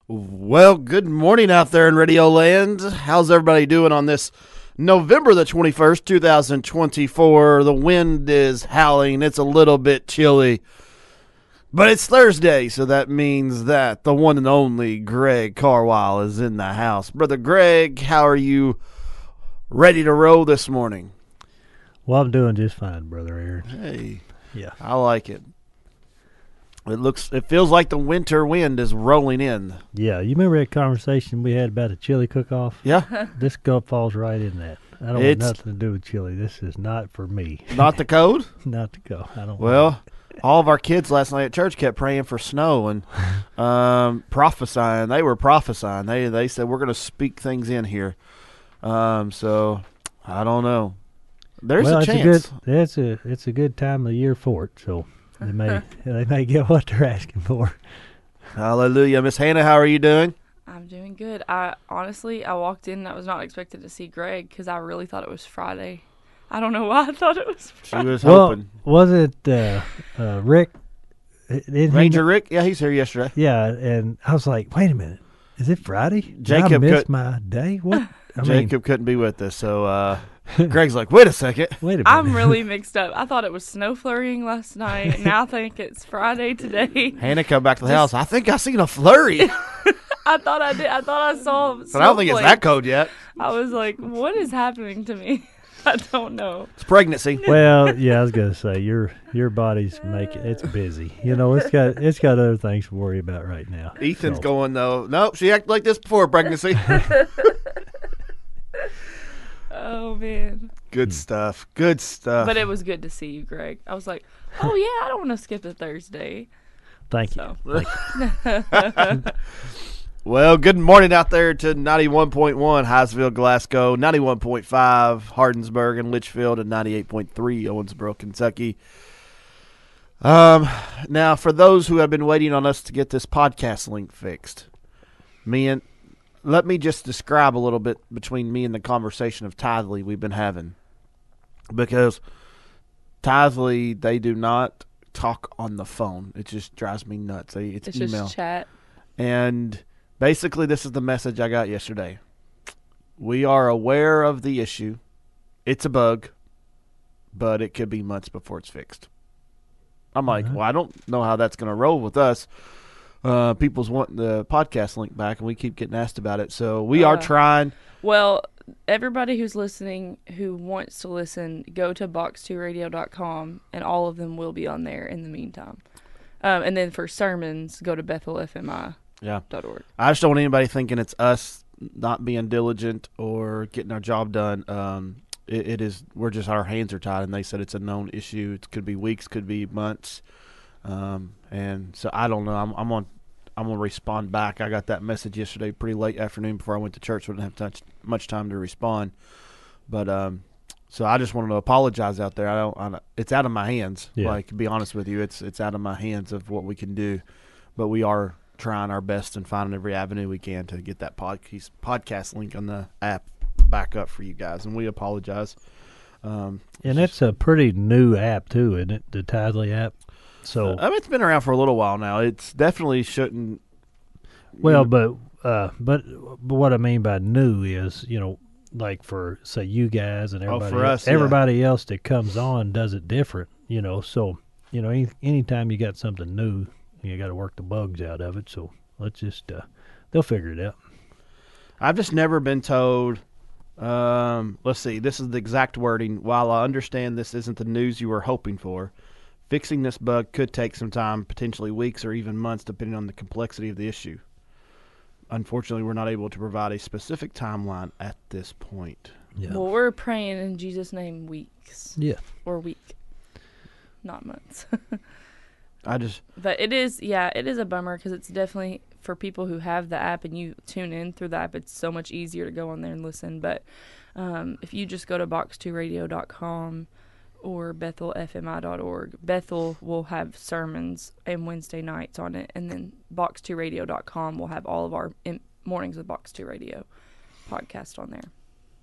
Well, good morning out there in Radio Land. How's everybody doing on this November the 21st, 2024? The wind is howling. It's a little bit chilly. But it's Thursday, so that means that the one and only Greg Carwile is in the house. Brother Greg, how are you ready to roll this morning? Well, I'm doing just fine, Brother Aaron. Hey, Yeah. I like it. It feels like the winter wind is rolling in. Yeah, you remember that conversation we had about a chili cook-off? Yeah, This falls right in that. I don't want nothing to do with chili. This is not for me. not the code? Not to go. I don't want Well, all of our kids last night at church kept praying for snow and prophesying. They were prophesying. They said, we're going to speak things in here. So, I don't know. There's a chance. It's a good time of the year for it, so they may get what they're asking for. Hallelujah. Miss Hannah, how are you doing? I'm doing good. I walked in and I was not expected to see Greg because I really thought it was Friday. I don't know why I thought it was Friday. She was hoping. Was it Rick? Ranger Rick? Yeah, he's here yesterday. Yeah, and I was like, wait a minute. Is it Friday? Did Jacob I missed my day? What? Jacob couldn't be with us, so Greg's like, wait a second. Wait a minute. I'm really mixed up. I thought it was snow flurrying last night. And now I think it's Friday today. Hannah come back to the house. I think I seen a flurry. I thought I did. I thought I saw. But I don't think it's that cold yet. I was like, what is happening to me? I don't know. It's pregnancy. Well, yeah, I was gonna say your body's it's busy. You know, it's got other things to worry about right now. Ethan's going though. Nope, she acted like this before pregnancy. Oh man. Good stuff. Good stuff. But it was good to see you, Greg. I was like, oh yeah, I don't want to skip a Thursday. Thank you. So. Thank you. Well, good morning out there to 91.1 Highsville, Glasgow, 91.5 Hardensburg and Litchfield, and 98.3 Owensboro, Kentucky. Now, for those who have been waiting on us to get this podcast link fixed, let me just describe a little bit between me and the conversation of Tithely we've been having. Because Tithely, they do not talk on the phone. It just drives me nuts. It's email. Just chat. And basically, this is the message I got yesterday. We are aware of the issue. It's a bug, but it could be months before it's fixed. I'm like, well, I don't know how that's going to roll with us. People's wanting the podcast link back, and we keep getting asked about it. So we are trying. Well, everybody who's listening who wants to listen, go to box2radio.com, and all of them will be on there in the meantime. And then for sermons, go to bethelfmi.org. Yeah. I just don't want anybody thinking it's us not being diligent or getting our job done. It is. We're just, our hands are tied, and they said it's a known issue. It could be weeks, could be months, and so I don't know. I'm gonna respond back. I got that message yesterday, pretty late afternoon before I went to church. So I didn't have much time to respond, but so I just wanted to apologize out there. It's out of my hands. Yeah. Like, to be honest with you, it's out of my hands of what we can do, but we are trying our best and finding every avenue we can to get that podcast link on the app back up for you guys, and we apologize. And it's a pretty new app too, isn't it? The Tithely app. So it's been around for a little while now. It's definitely shouldn't. Well, but what I mean by new is, like for say you guys and everybody, for us, everybody else that comes on does it different. So anytime you got something new, you got to work the bugs out of it. So let's just they'll figure it out. I've just never been told. Let's see. This is the exact wording. While I understand this isn't the news you were hoping for, fixing this bug could take some time, potentially weeks or even months, depending on the complexity of the issue. Unfortunately, we're not able to provide a specific timeline at this point. Yeah. Well, we're praying in Jesus' name weeks. Yeah. Or week. Not months. But it is a bummer because it's definitely for people who have the app and you tune in through the app, it's so much easier to go on there and listen. But if you just go to box2radio.com or bethelfmi.org, Bethel will have sermons and Wednesday nights on it, and then box2radio.com will have all of our Mornings with Box 2 Radio podcast on there.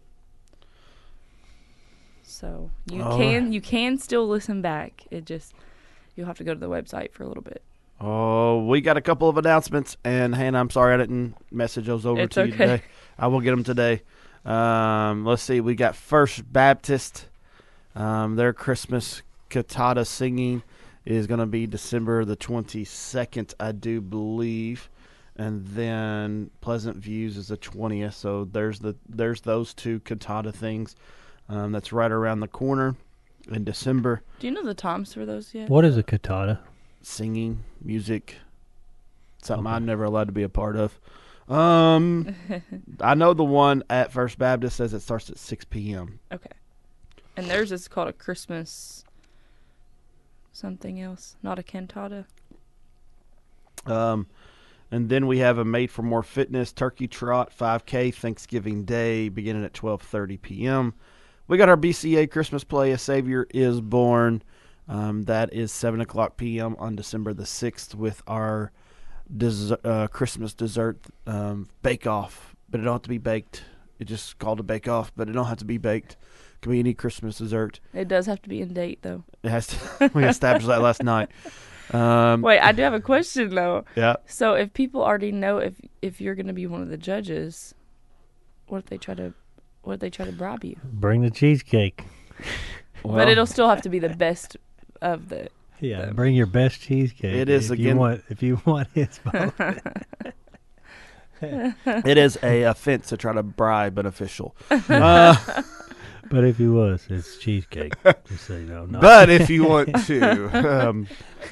So you can still listen back. It just, you'll have to go to the website for a little bit. Oh, we got a couple of announcements, and Hannah, I'm sorry I didn't message those over It's to you okay. today. I will get them today. Let's see. We got First Baptist. Their Christmas cantata singing is going to be December the 22nd, I do believe. And then Pleasant Views is the 20th. So there's those two cantata things. That's right around the corner in December. Do you know the times for those yet? What is a cantata? Singing, music, something Okay. I'm never allowed to be a part of. I know the one at First Baptist says it starts at 6 p.m. Okay. And theirs is called a Christmas something else, not a cantata. And then we have a Made for More Fitness Turkey Trot 5K Thanksgiving Day beginning at 12:30 p.m. We got our BCA Christmas play, A Savior is Born. That is 7 o'clock p.m. on December the 6th with our Christmas dessert bake-off. But it don't have to be baked. It's just called a bake-off, but it don't have to be baked. It can be any Christmas dessert. It does have to be in date though. It has to. We established that last night. Wait, I do have a question though. Yeah. So if people already know if you're going to be one of the judges, what if they try to bribe you? Bring the cheesecake. Well, But it'll still have to be the best of the. Yeah, bring your best cheesecake. It is, if again- you want his vote. it is a offense to try to bribe an official. But if he was, it's cheesecake. Just so you know. No. But if you want to,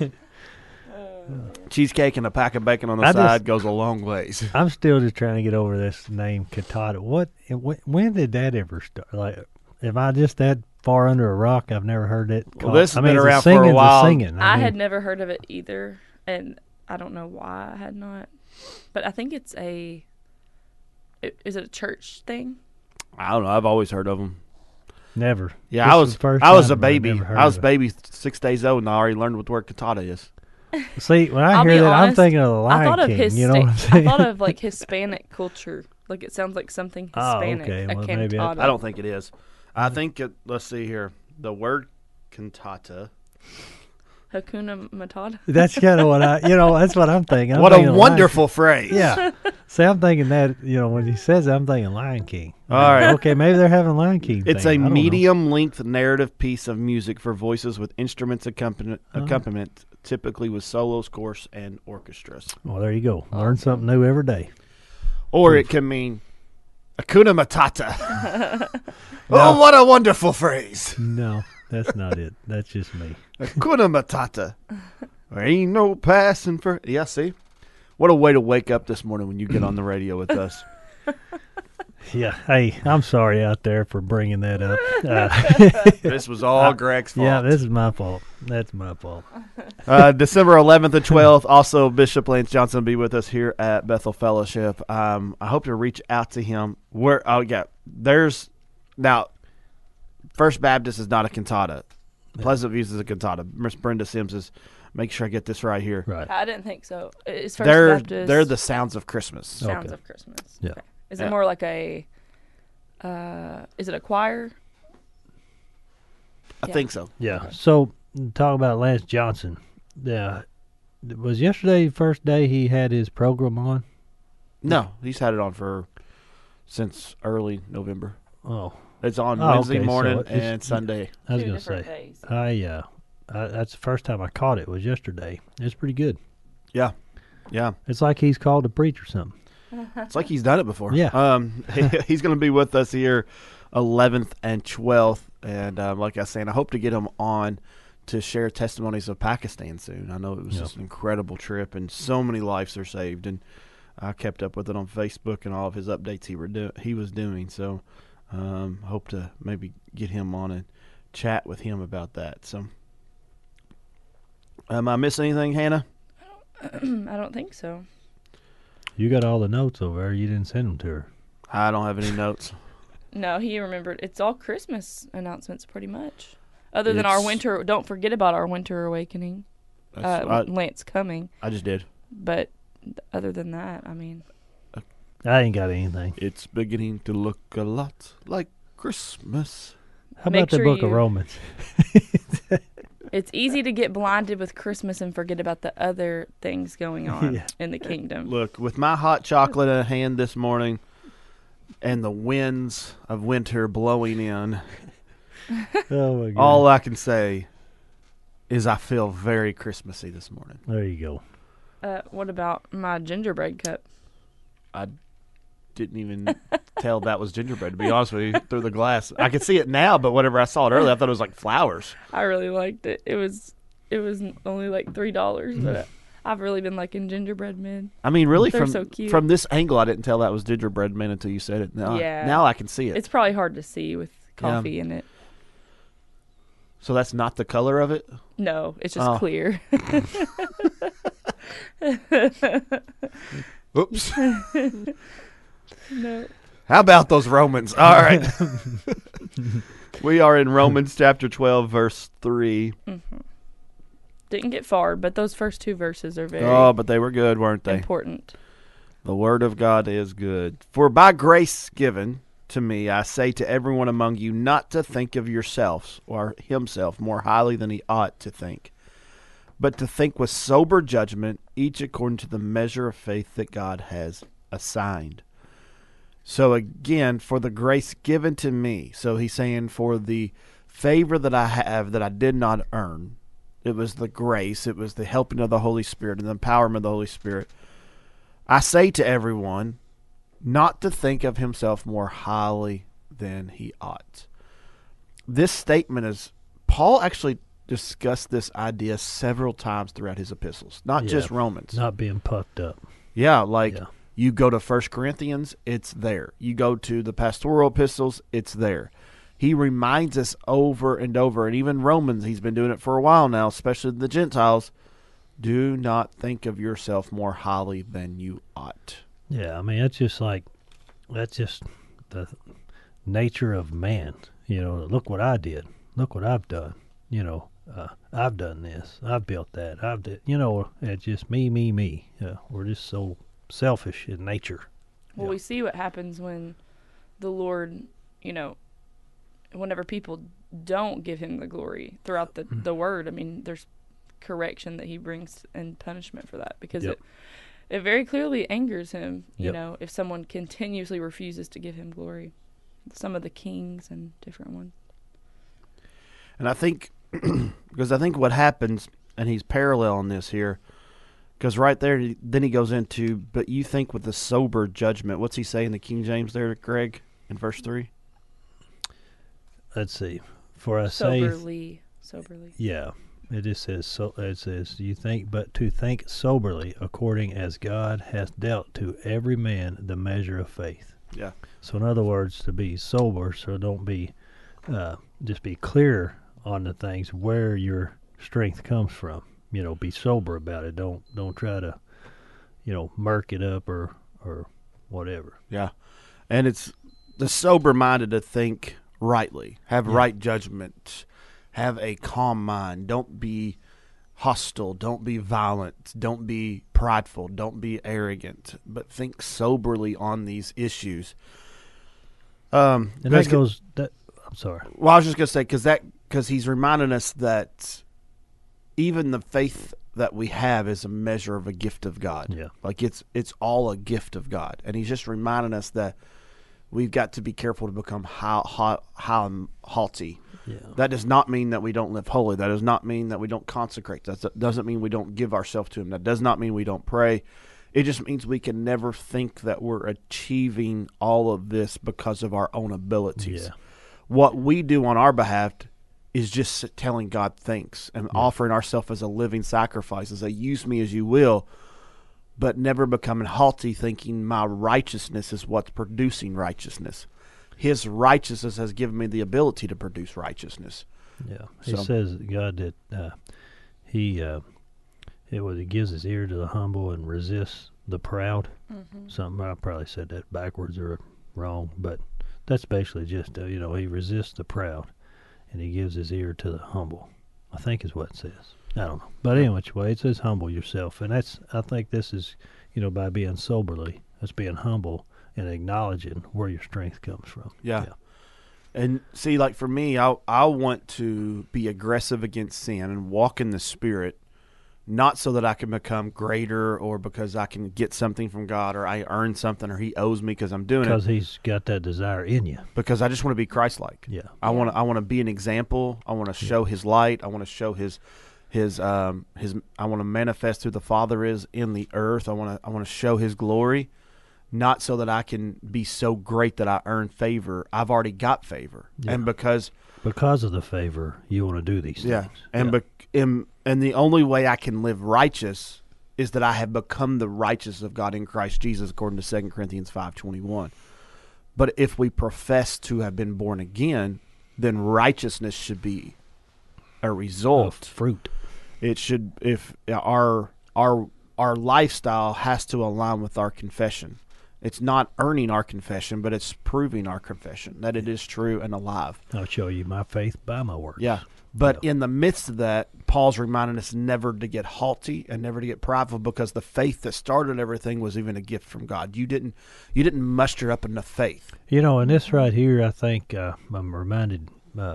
cheesecake and a pack of bacon on the I side just- goes a long ways. I'm still just trying to get over this name cantata. When did that ever start? Like, am I just that far under a rock? I've never heard it. Well, this has been it's around for a singing's while. Singing. I mean, had never heard of it either, and I don't know why I had not. But I think it's is it a church thing? I don't know. I've always heard of them. never. Yeah, This I is was the first I was time a baby. I've never heard I was of it. baby 6 days old, and I already learned what the word cantata is. See, when I I'll hear be that, I'm honest, thinking of the I Lion thought of King. You know what I'm I saying? thought of like Hispanic culture. Like it sounds like something Oh, Hispanic. okay. A Well, maybe cantata. I don't think it is. I think let's see here. The word cantata. Hakuna Matata. That's kind of what that's what I'm thinking. I'm What a thinking of Lion wonderful phrase. King. Yeah. See, I'm thinking that, when he says that, I'm thinking Lion King. All right. Okay, maybe they're having Lion King. It's thing. I a don't know. medium-length narrative piece of music for voices with instruments accompaniment, typically with solos, chorus, and orchestras. Well, there you go. Learn something new every day. Or it can mean Hakuna Matata. Oh, what a wonderful phrase. No, that's not it. That's just me. Hakuna Matata. There ain't no passing for... Yeah, see? What a way to wake up this morning when you get on the radio with us. Yeah. Hey, I'm sorry out there for bringing that up. This was all Greg's fault. Yeah, this is my fault. That's my fault. December 11th and 12th, also Bishop Lance Johnson will be with us here at Bethel Fellowship. I hope to reach out to him. Now, First Baptist is not a cantata. Pleasant Views is a cantata. Miss Brenda Sims is, make sure I get this right here. Right. I didn't think so. It's First They're Baptist. the Sounds of Christmas. Sounds Okay. of Christmas. Yeah. Okay. Is Yeah. it more like a? Is it a choir? I think so. Yeah. Okay. So, talk about Lance Johnson. Was yesterday the first day he had his program on? No, he's had it on since early November. Oh, It's on Oh, Wednesday okay, so morning it's- and Sunday. I was Two going to different say. days. That's the first time I caught it was yesterday. It's pretty good. Yeah. It's like he's called to preach or something. It's like he's done it before. Yeah. He's going to be with us here 11th and 12th. And like I was saying, I hope to get him on to share testimonies of Pakistan soon. I know it was Yeah. just an incredible trip, and so many lives are saved. And I kept up with it on Facebook and all of his updates he was doing. So hope to maybe get him on and chat with him about that. So am I missing anything, Hannah? I don't think so. You got all the notes over there. You didn't send them to her. I don't have any notes. No, he remembered. It's all Christmas announcements, pretty much. Other than our It's- winter. Don't forget about our winter awakening. Lance coming, I just did. but other than that, I mean, I ain't got anything. It's beginning to look a lot like Christmas. How Make about the sure book of you- Romans? It's easy to get blinded with Christmas and forget about the other things going on Yeah. in the kingdom. Look, with my hot chocolate in hand this morning and the winds of winter blowing in, Oh my God. all I can say is I feel very Christmassy this morning. There you go. What about my gingerbread cup? I didn't even tell that was gingerbread, to be honest with you, through the glass. I could see it now, but whenever I saw it earlier, I thought it was like flowers. I really liked it. It was only like $3, but I've really been liking gingerbread men. I mean, really, They're so cute. from this angle, I didn't tell that was gingerbread man until you said it. Now, Yeah. now I can see it. It's probably hard to see with coffee in it. So that's not the color of it? No, it's just Oh. clear. Oops. No. How about those Romans? All right. We are in Romans chapter 12, verse 3. Didn't get far, but those first 2 verses are very Oh, but they were good, weren't they? important. The word of God is good. For by grace given to me, I say to everyone among you not to think of yourselves or himself more highly than he ought to think, but to think with sober judgment, each according to the measure of faith that God has assigned. So again, for the grace given to me, so he's saying for the favor that I have that I did not earn, it was the grace, it was the helping of the Holy Spirit and the empowerment of the Holy Spirit. I say to everyone not to think of himself more highly than he ought. This statement is, Paul actually discussed this idea several times throughout his epistles, not Yeah. just Romans. Not being puffed up. Yeah, like Yeah. you go to 1 Corinthians, it's there. You go to the pastoral epistles, it's there. He reminds us over and over, and even Romans, he's been doing it for a while now, especially the Gentiles, do not think of yourself more highly than you ought. Yeah, I mean, that's just the nature of man. You know, look what I did. Look what I've done. You know, I've done this. I've built that. It's just me. We're just so selfish in nature. Well, Yeah. we see what happens when the Lord, whenever people don't give him the glory throughout the word. I mean, there's correction that he brings and punishment for that because Yep. it very clearly angers him, Yep. if someone continuously refuses to give him glory. Some of the kings and different ones. And I think, because I think what happens, and he's paralleling this here, because right there, then he goes into, but you think with a sober judgment. What's he say in the King James there, Greg, in verse 3? Let's see. For I say, Soberly. yeah, it just says so. It says you think, but to think soberly, according as God hath dealt to every man the measure of faith. Yeah. So in other words, to be sober, so don't be, just be clear on the things where your strength comes from. Be sober about it. Don't try to, murk it up or whatever. Yeah. And it's the sober-minded to think rightly, have right judgment, have a calm mind. Don't be hostile. Don't be violent. Don't be prideful. Don't be arrogant. But think soberly on these issues. And that goes. I'm sorry. Well, I was just going to say, because he's reminding us that even the faith that we have is a measure of a gift of God. Yeah. Like it's all a gift of God. And he's just reminding us that we've got to be careful to become high and haughty. Yeah. That does not mean that we don't live holy. That does not mean that we don't consecrate. That doesn't mean we don't give ourselves to him. That does not mean we don't pray. It just means we can never think that we're achieving all of this because of our own abilities. Yeah. What we do on our behalf is just telling God thanks and offering ourselves as a living sacrifice, as a use me as you will, but never becoming haughty, thinking my righteousness is what's producing righteousness. His righteousness has given me the ability to produce righteousness. Yeah. He So- says God that he gives his ear to the humble and resists the proud. Something I probably said that backwards or wrong, but that's basically just he resists the proud and he gives his ear to the humble. I think is what it says. I don't know, but anyway, which way it says humble yourself, and I think this is by being soberly, that's being humble and acknowledging where your strength comes from. Yeah. And see, like for me, I want to be aggressive against sin and walk in the Spirit, not so that I can become greater or because I can get something from God or I earn something or He owes me because I'm doing Because it. He's got that desire in you. Because I just want to be Christ-like. Yeah. I want to be an example. I want to show His light. I want to show His I want to manifest who the Father is in the earth. I want to show His glory, not so that I can be so great that I earn favor. I've already got favor, Yeah. and because of the favor, you want to do these things. and the only way I can live righteous is that I have become the righteousness of God in Christ Jesus, according to 2 Corinthians 5:21. But if we profess to have been born again, then righteousness should be a result. Of fruit. It should, if our lifestyle has to align with our confession. It's not earning our confession, but it's proving our confession that it is true and alive. I'll show you my faith by my works. Yeah. But in the midst of that, Paul's reminding us never to get haughty and never to get prideful, because the faith that started everything was even a gift from God. You didn't muster up enough faith. And this right here, I think I'm reminded,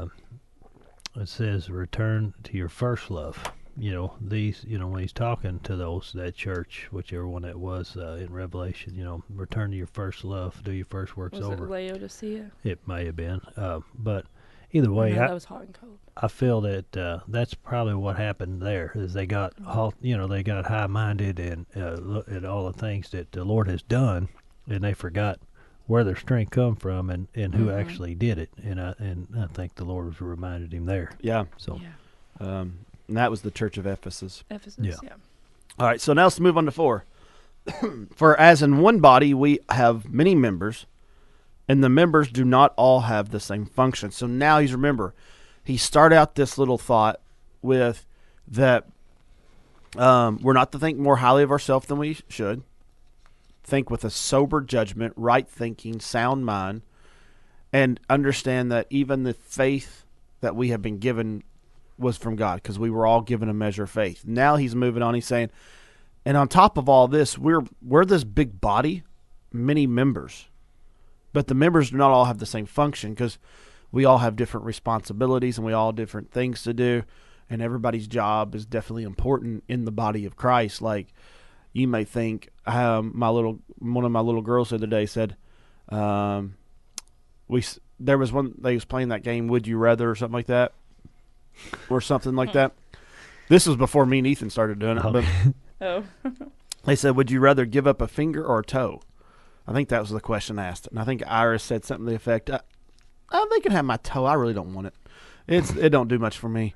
it says, return to your first love. When he's talking to that church, whichever one it was in Revelation, return to your first love, do your first works Was over. it Laodicea? It may have been. But either way, No, that was hot and cold. I feel that that's probably what happened there, is they got they got high-minded and at all the things that the Lord has done, and they forgot where their strength come from and who actually did it. And I think the Lord was reminded him there. Yeah. So Yeah. And that was the church of Ephesus. Ephesus, yeah. All right, so now let's move on to 4. For as in one body we have many members, and the members do not all have the same function. So now he started out this little thought with that we're not to think more highly of ourselves than we should. Think with a sober judgment, right thinking, sound mind, and understand that even the faith that we have been given was from God, because we were all given a measure of faith. Now he's moving on. He's saying, and on top of all this, we're this big body, many members, but the members do not all have the same function, because we all have different responsibilities and we all have different things to do, and everybody's job is definitely important in the body of Christ. Like you may think, one of my little girls the other day said, there was one, they was playing that game, Would You Rather, or something like that. Or something like that. This was before me and Ethan started doing it. But they said, would you rather give up a finger or a toe? I think that was the question asked. And I think Iris said something to the effect, they can have my toe. I really don't want it. It don't do much for me.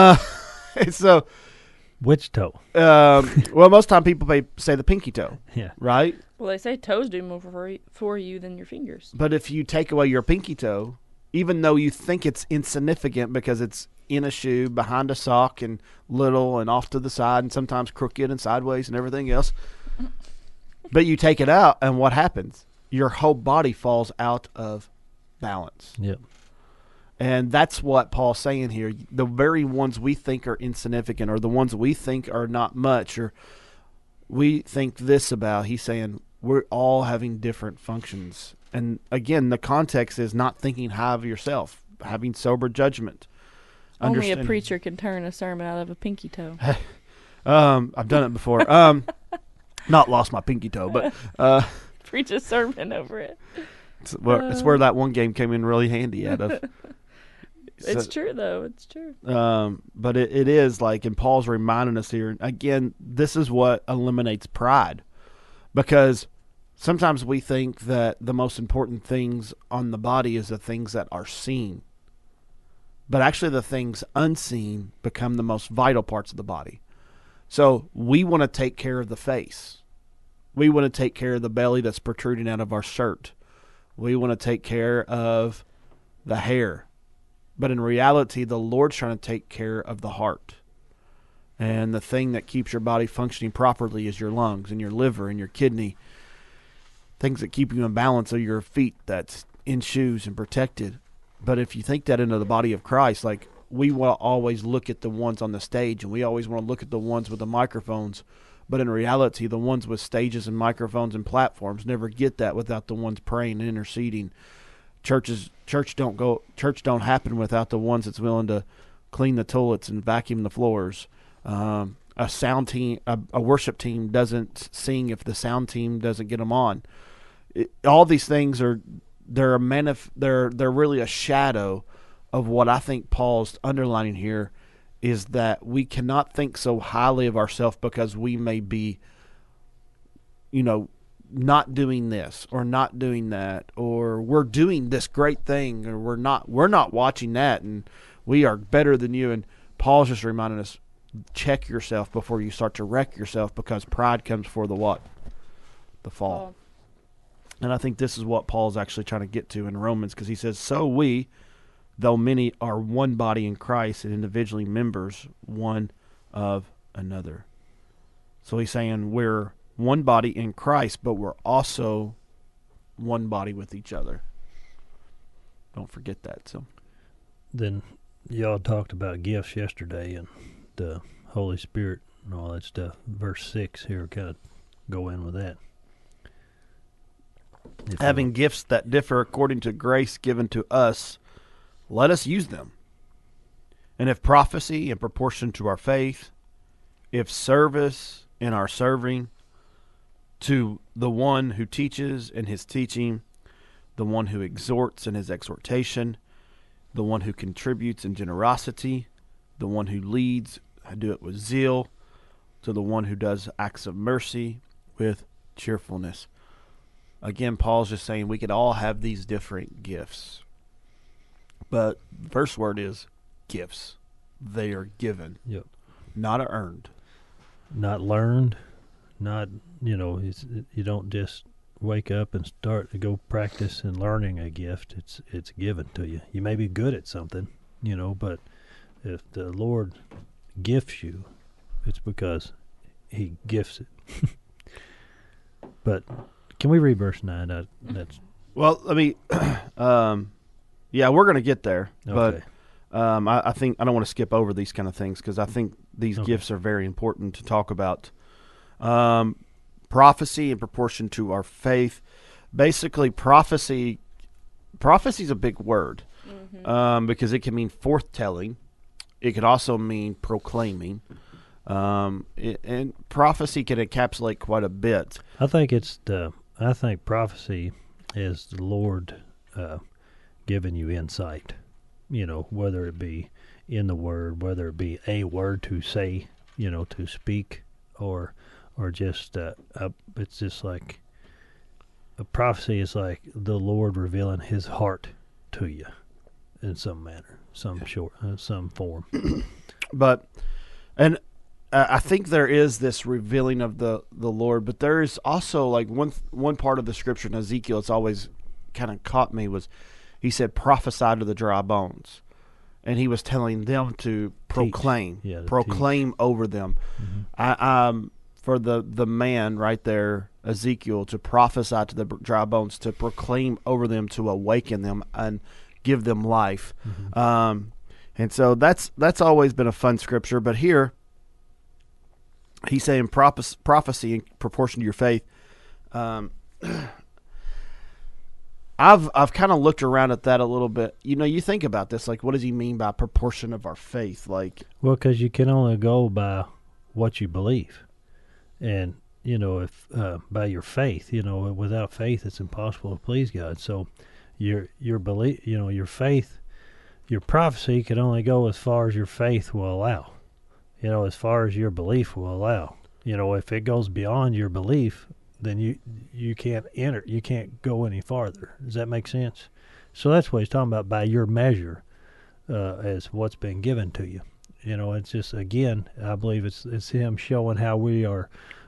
So, which toe? Well, most time people say the pinky toe. Yeah. Right? Well, they say toes do more for you than your fingers. But if you take away your pinky toe, even though you think it's insignificant because it's in a shoe, behind a sock, and little, and off to the side, and sometimes crooked and sideways and everything else, but you take it out, and what happens? Your whole body falls out of balance. Yep. And that's what Paul's saying here. The very ones we think are insignificant, or the ones we think are not much, or we think this about, he's saying we're all having different functions. And again, the context is not thinking high of yourself, having sober judgment. Only a preacher can turn a sermon out of a pinky toe. I've done it before. Not lost my pinky toe, but preach a sermon over it. It's where that one game came in really handy out of. It's true, though. It's true. But it is like, and Paul's reminding us here, again, this is what eliminates pride. Because sometimes we think that the most important things on the body is the things that are seen. But actually the things unseen become the most vital parts of the body. So we want to take care of the face. We want to take care of the belly that's protruding out of our shirt. We want to take care of the hair. But in reality, the Lord's trying to take care of the heart. And the thing that keeps your body functioning properly is your lungs and your liver and your kidney. Things that keep you in balance are your feet that's in shoes and protected. But if you think that into the body of Christ, like, we will always look at the ones on the stage, and we always want to look at the ones with the microphones. But in reality, the ones with stages and microphones and platforms never get that without the ones praying and interceding, church don't happen without the ones that's willing to clean the toilets and vacuum the floors. A sound team, a worship team doesn't sing if the sound team doesn't get them on. All these things they're really a shadow of what I think Paul's underlining here is that we cannot think so highly of ourselves because we may be, not doing this or not doing that, or we're doing this great thing, or we're not watching that, and we are better than you. And Paul's just reminding us, check yourself before you start to wreck yourself, because pride comes for the what? The fall. And I think this is what Paul's actually trying to get to in Romans, because he says, so we, though many, are one body in Christ and individually members one of another. So he's saying we're one body in Christ, but we're also one body with each other. Don't forget that. So then y'all talked about gifts yesterday and the Holy Spirit and all that stuff. Verse 6 here, kind of go in with that. Having gifts that differ according to grace given to us, let us use them. And if prophecy in proportion to our faith, if service in our serving, to the one who teaches in his teaching, the one who exhorts in his exhortation, the one who contributes in generosity, the one who leads, I do it with zeal, to the one who does acts of mercy with cheerfulness. Again, Paul's just saying we could all have these different gifts. But the first word is gifts. They are given. Yep. Not earned. Not learned. Not, you don't just wake up and start to go practice and learning a gift. It's given to you. You may be good at something, but if the Lord gifts you, it's because he gifts it. But can we read verse 9? That's Well, let me yeah, we're going to get there. okay. But I think I don't want to skip over these kind of things because I think these gifts are very important to talk about. Prophecy in proportion to our faith. Basically, prophecy is a big word because it can mean forthtelling. It could also mean proclaiming. And prophecy can encapsulate quite a bit. I think prophecy is the Lord giving you insight, whether it be in the word, whether it be a word to say, to speak, or just it's just like a prophecy is like the Lord revealing his heart to you in some manner, some form. But I think there is this revealing of the Lord, but there is also like one part of the scripture in Ezekiel that's always kind of caught me was he said prophesy to the dry bones, and he was telling them to proclaim, proclaim over them. Mm-hmm. For the man right there, Ezekiel, to prophesy to the dry bones, to proclaim over them, to awaken them and give them life. Mm-hmm. And so that's always been a fun scripture, but here he's saying prophecy in proportion to your faith. I've kind of looked around at that a little bit. You think about this, like, what does he mean by proportion of our faith? Like, well, because you can only go by what you believe, and if by your faith, without faith, it's impossible to please God. So your belief, your faith, your prophecy can only go as far as your faith will allow. As far as your belief will allow. If it goes beyond your belief, then you can't enter. You can't go any farther. Does that make sense? So that's what he's talking about by your measure, as what's been given to you. It's just, again, I believe it's him showing how we are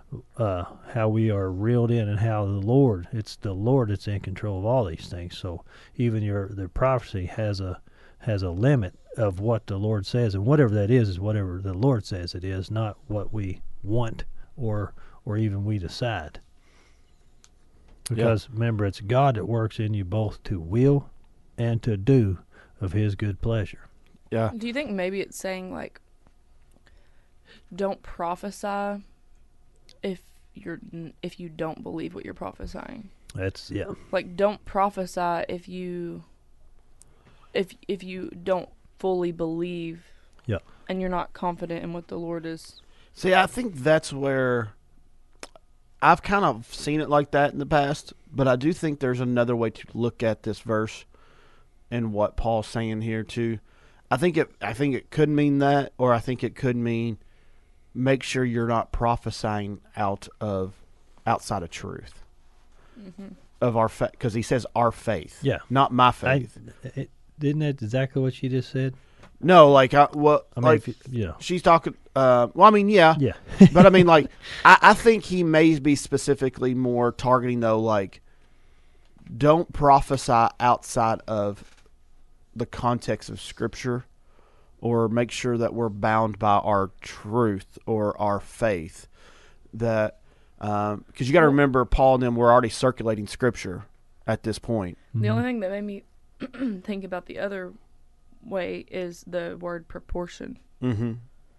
reeled in, and how it's the Lord that's in control of all these things. So even the prophecy has a limit of what the Lord says, and whatever that is whatever the Lord says it is, not what we want or even we decide. Because remember, it's God that works in you both to will and to do of his good pleasure. Yeah. Do you think maybe it's saying, like, don't prophesy if you don't believe what you're prophesying? That's, yeah. Like, don't prophesy if you if you don't fully believe, Yeah. and you're not confident in what the Lord is. See, I think that's where I've kind of seen it like that in the past, but I do think there's another way to look at this verse and what Paul's saying here too. I think it could mean that, or I think it could mean make sure you're not prophesying outside of truth of our faith, because he says our faith, Yeah. not my faith. Isn't that exactly what you just said? No, like I mean, like if she's talking. Well, I mean, yeah, yeah. but I mean, like, I think he may be specifically more targeting, though, like, don't prophesy outside of the context of Scripture, or make sure that we're bound by our truth or our faith. That, because you got to remember, Paul and them were already circulating Scripture at this point. The only thing that made me think about the other way is the word proportion. Mm-hmm.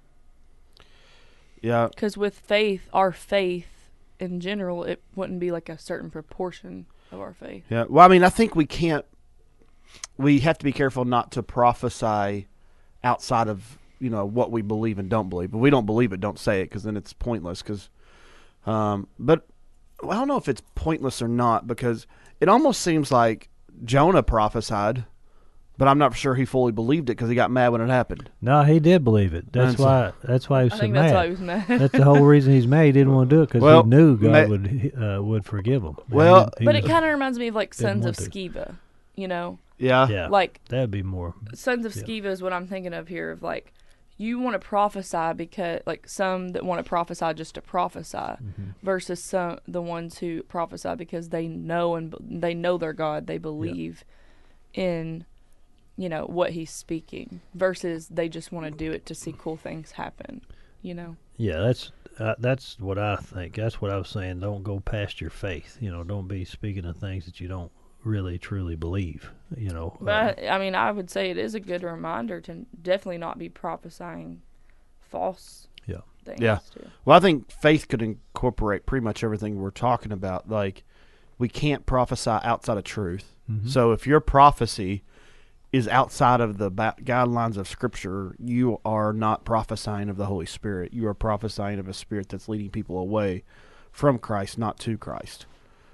Yeah. Because with faith, our faith in general, it wouldn't be like a certain proportion of our faith. Yeah. Well, I mean, I think we have to be careful not to prophesy outside of, what we believe and don't believe. But we don't believe it, don't say it, because then it's pointless. But I don't know if it's pointless or not, because it almost seems like Jonah prophesied, but I'm not sure he fully believed it because he got mad when it happened. No, he did believe it. That's why he was I so think mad. that's why he was mad. That's the whole reason he's mad. He didn't want to do it because Well, he knew God would forgive him. Well, But it kind of reminds me of like didn't Sons of want to. Sceva, Yeah. yeah, Like that'd be more. Sons of Yeah. Sceva is what I'm thinking of here. Of like, you want to prophesy because like some that want to prophesy just to prophesy, versus the ones who prophesy because they know they know their God. They believe in, what he's speaking. Versus they just want to do it to see cool things happen. Yeah, that's what I think. That's what I was saying. Don't go past your faith. Don't be speaking of things that you don't really truly believe. But I would say it is a good reminder to definitely not be prophesying false things. Yeah. Too. Well, I think faith could incorporate pretty much everything we're talking about. Like, we can't prophesy outside of truth. Mhm. So if your prophecy is outside of the guidelines of Scripture, you are not prophesying of the Holy Spirit. You are prophesying of a spirit that's leading people away from Christ, not to Christ.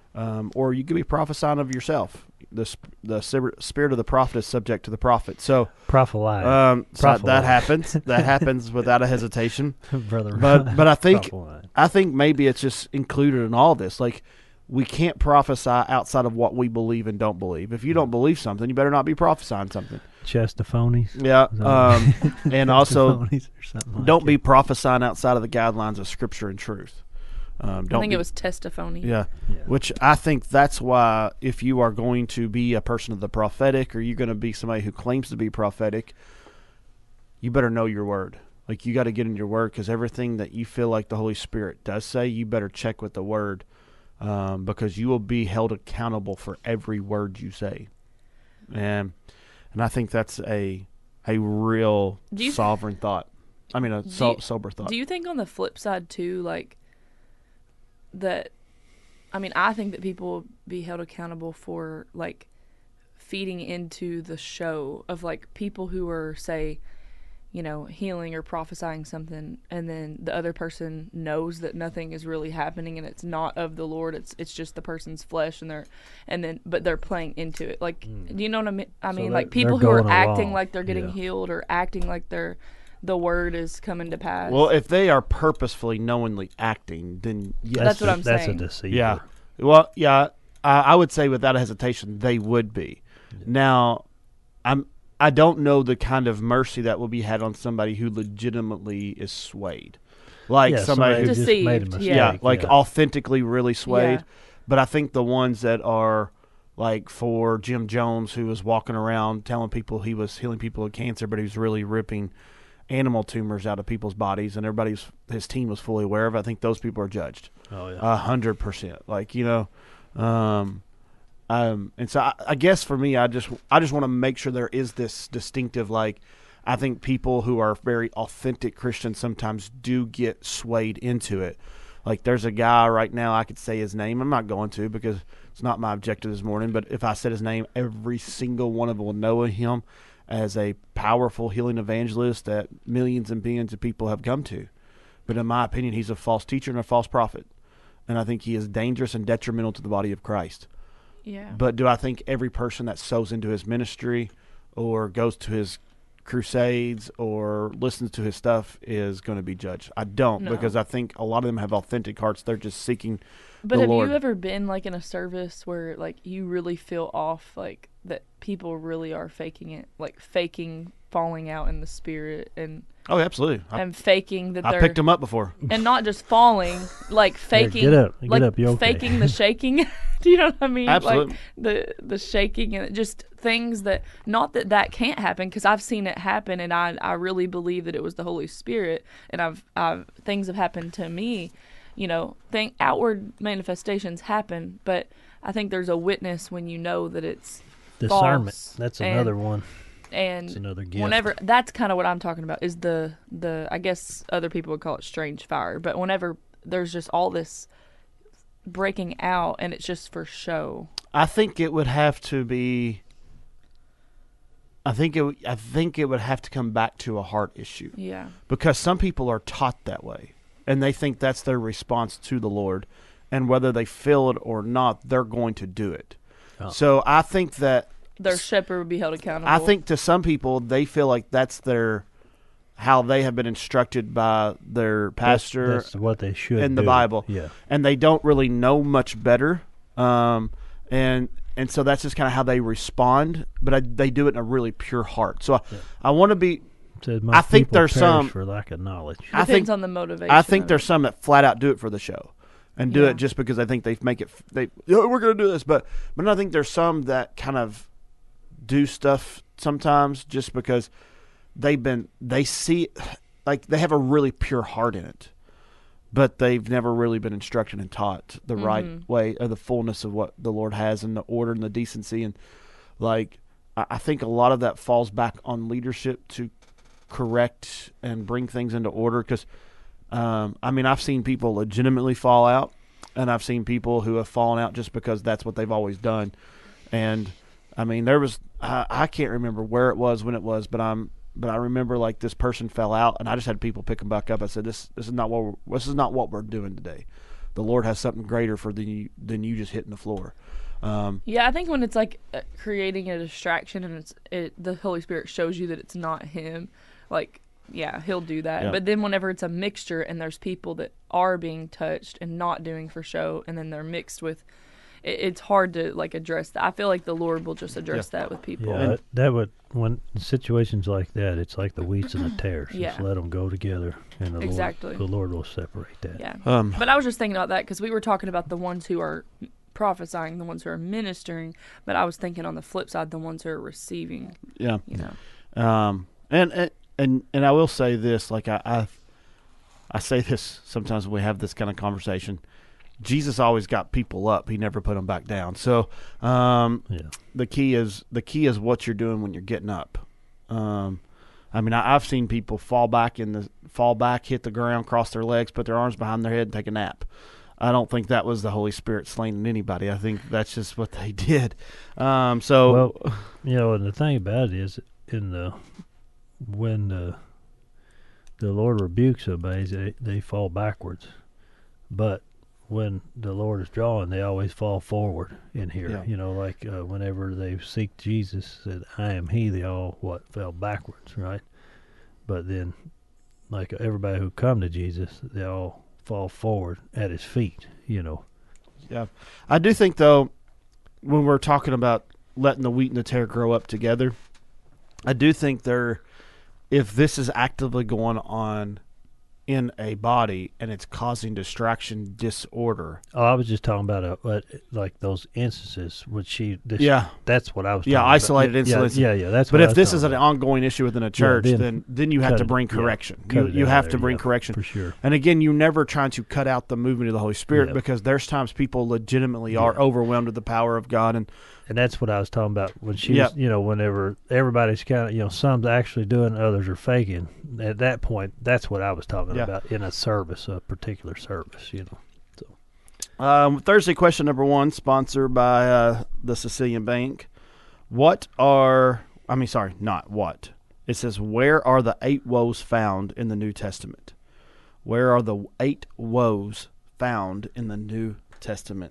Or you could be prophesying of yourself. The spirit of the prophet is subject to the prophet. So, Prophesy. so that happens. That happens without a hesitation. Brother. But I think Prophesy. maybe it's just included in all this. Like, we can't prophesy outside of what we believe and don't believe. If you don't believe something, you better not be prophesying something. Chestophonies. Yeah. And also, Chestophonies or something like don't that. be prophesying outside of the guidelines of Scripture and truth. I think it was Testophony. Yeah. Yeah. Which I think that's why if you are going to be a person of the prophetic, or you're going to be somebody who claims to be prophetic, you better know your word. Like, you got to get in your word, because everything that you feel like the Holy Spirit does say, you better check with the word, because you will be held accountable for every word you say. And I think that's a real sovereign thought. I mean, a sober thought. Do you think on the flip side too, like that? I think that people will be held accountable for like feeding into the show of like people who are, say, healing or prophesying something, and then the other person knows that nothing is really happening and it's not of the Lord. It's just the person's flesh, but they're playing into it. Like, do you know what I mean? I mean, like people who are acting like they're getting healed, or acting like the word is coming to pass. Well, if they are purposefully, knowingly acting, then yes. That's what I'm That's saying. a deceiver. Yeah. Well, yeah, I would say without a hesitation they would be. Yeah. Now, I don't know the kind of mercy that will be had on somebody who legitimately is swayed, like somebody who who, just made a Deceived, mistake. yeah. authentically really swayed. Yeah. But I think the ones that are like for Jim Jones, who was walking around telling people he was healing people of cancer, but he was really ripping animal tumors out of people's bodies, and his team was fully aware of it. I think those people are judged. Oh yeah. 100%. Like, and so I guess for me, I just want to make sure there is this distinctive, like, I think people who are very authentic Christians sometimes do get swayed into it. Like there's a guy right now, I could say his name. I'm not going to because it's not my objective this morning. But if I said his name, every single one of them will know him as a powerful healing evangelist that millions and billions of people have come to. But in my opinion, he's a false teacher and a false prophet. And I think he is dangerous and detrimental to the body of Christ. Yeah. But do I think every person that sows into his ministry or goes to his crusades or listens to his stuff is going to be judged? I don't, No. because I think a lot of them have authentic hearts. They're just seeking But the have Lord. you ever been like in a service where like you really feel off, like that people really are faking it, like faking falling out in the spirit and Oh, absolutely. and faking that I they're picked them up before. and not just falling, like faking, get up, like you're okay. faking the shaking. Do you know what I mean? Absolutely. Like the shaking and just things that not that can't happen, because I've seen it happen, and I really believe that it was the Holy Spirit, and I've things have happened to me. You know, outward manifestations happen, but I think there's a witness when you know that it's Discernment. false. That's And- another one. And It's another gift. whenever that's kind of what I'm talking about is the I guess other people would call it strange fire, but whenever there's just all this breaking out and it's just for show. I think it would have to be. I think it would have to come back to a heart issue, Yeah. because some people are taught that way, and they think that's their response to the Lord, and whether they feel it or not, they're going to do it. Oh. So I think that Their shepherd would be held accountable. I think to some people they feel like that's how they have been instructed by their pastor, That's what they should in the do. Bible. Yeah. and they don't really know much better. And so that's just kind of how they respond, but they do it in a really pure heart. So I want to be. Says I think people there's perish some- for lack of knowledge. I Depends think on the motivation. I think of there's it. some that flat out do it for the show, and do Yeah. it just because they think they make it. We're going to do this, but I think there's some that kind of do stuff sometimes just because they see, like they have a really pure heart in it, but they've never really been instructed and taught the right way of the fullness of what the Lord has and the order and the decency. And like, I think a lot of that falls back on leadership to correct and bring things into order. Because, I've seen people legitimately fall out, and I've seen people who have fallen out just because that's what they've always done. And there was, I can't remember where it was, when it was, but I remember like this person fell out, and I just had people pick them back up. I said, "This is not what we're doing today. The Lord has something greater for than you just hitting the floor." Yeah, I think when it's like creating a distraction and the Holy Spirit shows you that it's not Him, like, yeah, He'll do that. Yeah. But then whenever it's a mixture and there's people that are being touched and not doing for show, and then they're mixed with, it's hard to like address that. I feel like the Lord will just address that with people. Yeah, that would, when in situations like that, it's like the wheats and the tares. Yeah. Just let them go together, and Exactly. the Lord will separate that. Yeah. Um, But I was just thinking about that because we were talking about the ones who are prophesying, the ones who are ministering, but I was thinking on the flip side, the ones who are receiving, yeah. you know. And I will say this, like I say this sometimes when we have this kind of conversation. Jesus always got people up; He never put them back down. So, the key is what you're doing when you're getting up. I've seen people fall back, hit the ground, cross their legs, put their arms behind their head, and take a nap. I don't think that was the Holy Spirit slaying anybody. I think that's just what they did. And the thing about it is, when the Lord rebukes somebody, they fall backwards, but when the Lord is drawing, they always fall forward in here. Yeah. Whenever they seek Jesus, said, "I am He," they all fell backwards, right? But then, like everybody who come to Jesus, they all fall forward at His feet. Yeah, I do think though, when we're talking about letting the wheat and the tare grow up together, I do think if this is actively going on in a body and it's causing distraction, disorder. Oh, I was just talking about like those instances that's what I was. Yeah, talking isolated about. instances. Yeah. That's. But what I if was this talking is an about. ongoing issue within a church, then you have to bring correction. You have to bring correction for sure. And again, you're never trying to cut out the movement of the Holy Spirit, Yeah. because there's times people legitimately are overwhelmed with the power of God, and And that's what I was talking about when she Yep. was, whenever everybody's kind of, some's actually doing, others are faking. At that point, that's what I was talking Yeah. about in a service, a particular service, Thursday question number 1, sponsored by the Sicilian Bank. Not what. It says, where are the 8 woes found in the New Testament? Where are the 8 woes found in the New Testament?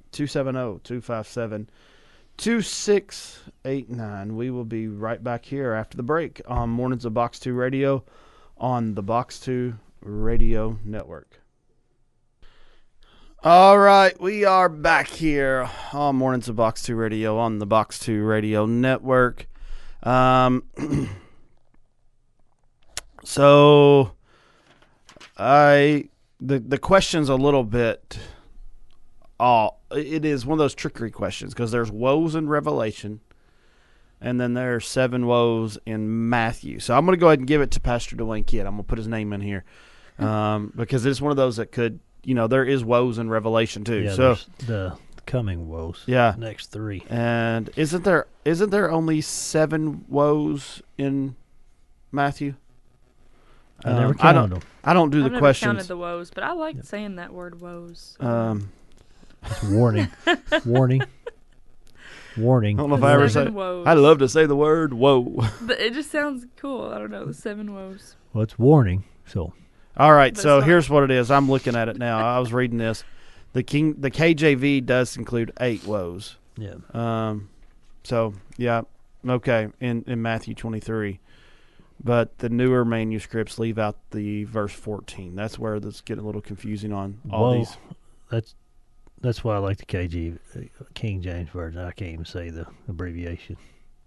270-257-2689. We will be right back here after the break on Mornings of Box 2 Radio on the Box 2 Radio Network. All right, we are back here on Mornings of Box 2 Radio on the Box 2 Radio Network. So the question's a little bit it is one of those trickery questions because there's woes in Revelation and then there's 7 woes in Matthew. So I'm going to go ahead and give it to Pastor Dwayne Kidd. I'm going to put his name in here because it's one of those that could, there is woes in Revelation too. Yeah, so the coming woes. Yeah. Next 3. And isn't there only 7 woes in Matthew? I never counted them. I don't do I've the never questions. counted the woes, but I like saying that word woes. It's warning. Warning. Warning. I don't know if I ever say. 7 woes. I love to say the word "whoa." But it just sounds cool. I don't know, the 7 woes. Well, it's warning, so. All right, But so it's not- here's what it is. I'm looking at it now. I was reading this. The KJV does include 8 woes. Yeah. So yeah, okay, in Matthew 23, but the newer manuscripts leave out the verse 14. That's where it's getting a little confusing on all Whoa. these. That's why I like the King James Version. I can't even say the abbreviation.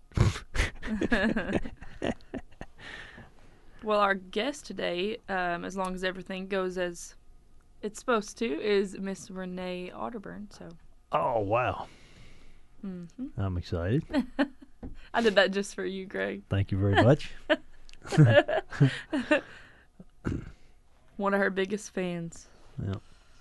Well, our guest today, as long as everything goes as it's supposed to, is Miss Renee Otterburn. So, Oh, wow. I'm excited. I did that just for you, Greg. Thank you very much. One of her biggest fans. Yeah.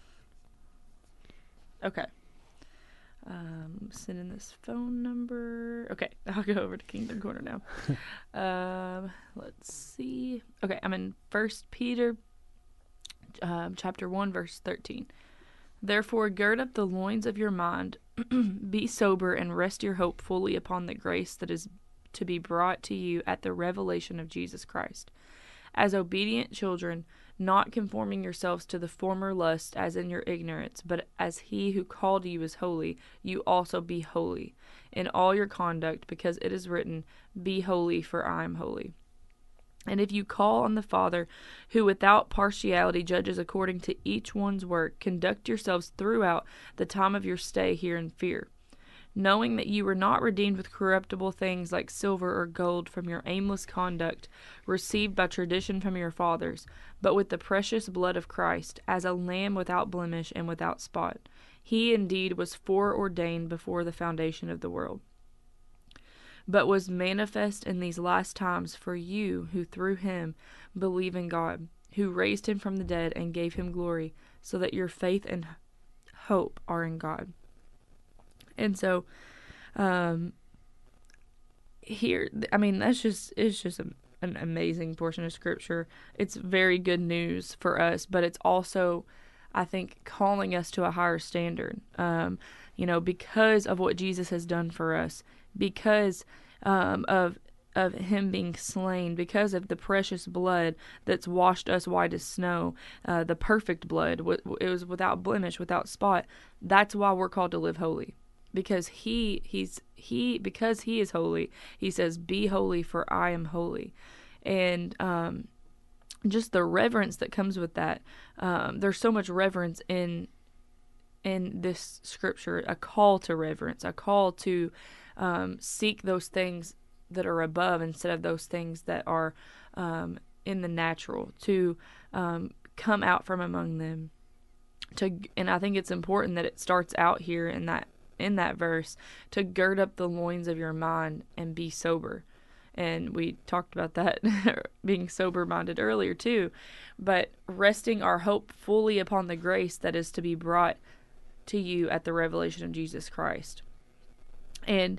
Okay. Sending this phone number. Okay, I'll go over to Kingdom Corner now. Let's see. Okay, I'm in 1 Peter chapter 1, verse 13. Therefore, gird up the loins of your mind, be sober, and rest your hope fully upon the grace that is to be brought to you at the revelation of Jesus Christ. As obedient children, not conforming yourselves to the former lust as in your ignorance, but as he who called you is holy, you also be holy in all your conduct, because it is written, Be holy, for I am holy. And if you call on the Father, who without partiality judges according to each one's work, conduct yourselves throughout the time of your stay here in fear, knowing that you were not redeemed with corruptible things like silver or gold from your aimless conduct received by tradition from your fathers, but with the precious blood of Christ, as a lamb without blemish and without spot. He indeed was foreordained before the foundation of the world, but was manifest in these last times for you who through him believe in God, who raised him from the dead and gave him glory, so that your faith and hope are in God. And so, here, I mean, it's just an amazing portion of Scripture. It's very good news for us, but it's also, I think, calling us to a higher standard. Because of what Jesus has done for us, because of him being slain, because of the precious blood that's washed us white as snow, the perfect blood. It was without blemish, without spot. That's why we're called to live holy. Because he is holy, he says, "Be holy, for I am holy," and just the reverence that comes with that. There's so much reverence in this scripture, a call to reverence, a call to seek those things that are above instead of those things that are in the natural, to come out from among them. And I think it's important that it starts out here in that verse, to gird up the loins of your mind and be sober. And we talked about that, being sober-minded earlier too. But resting our hope fully upon the grace that is to be brought to you at the revelation of Jesus Christ. And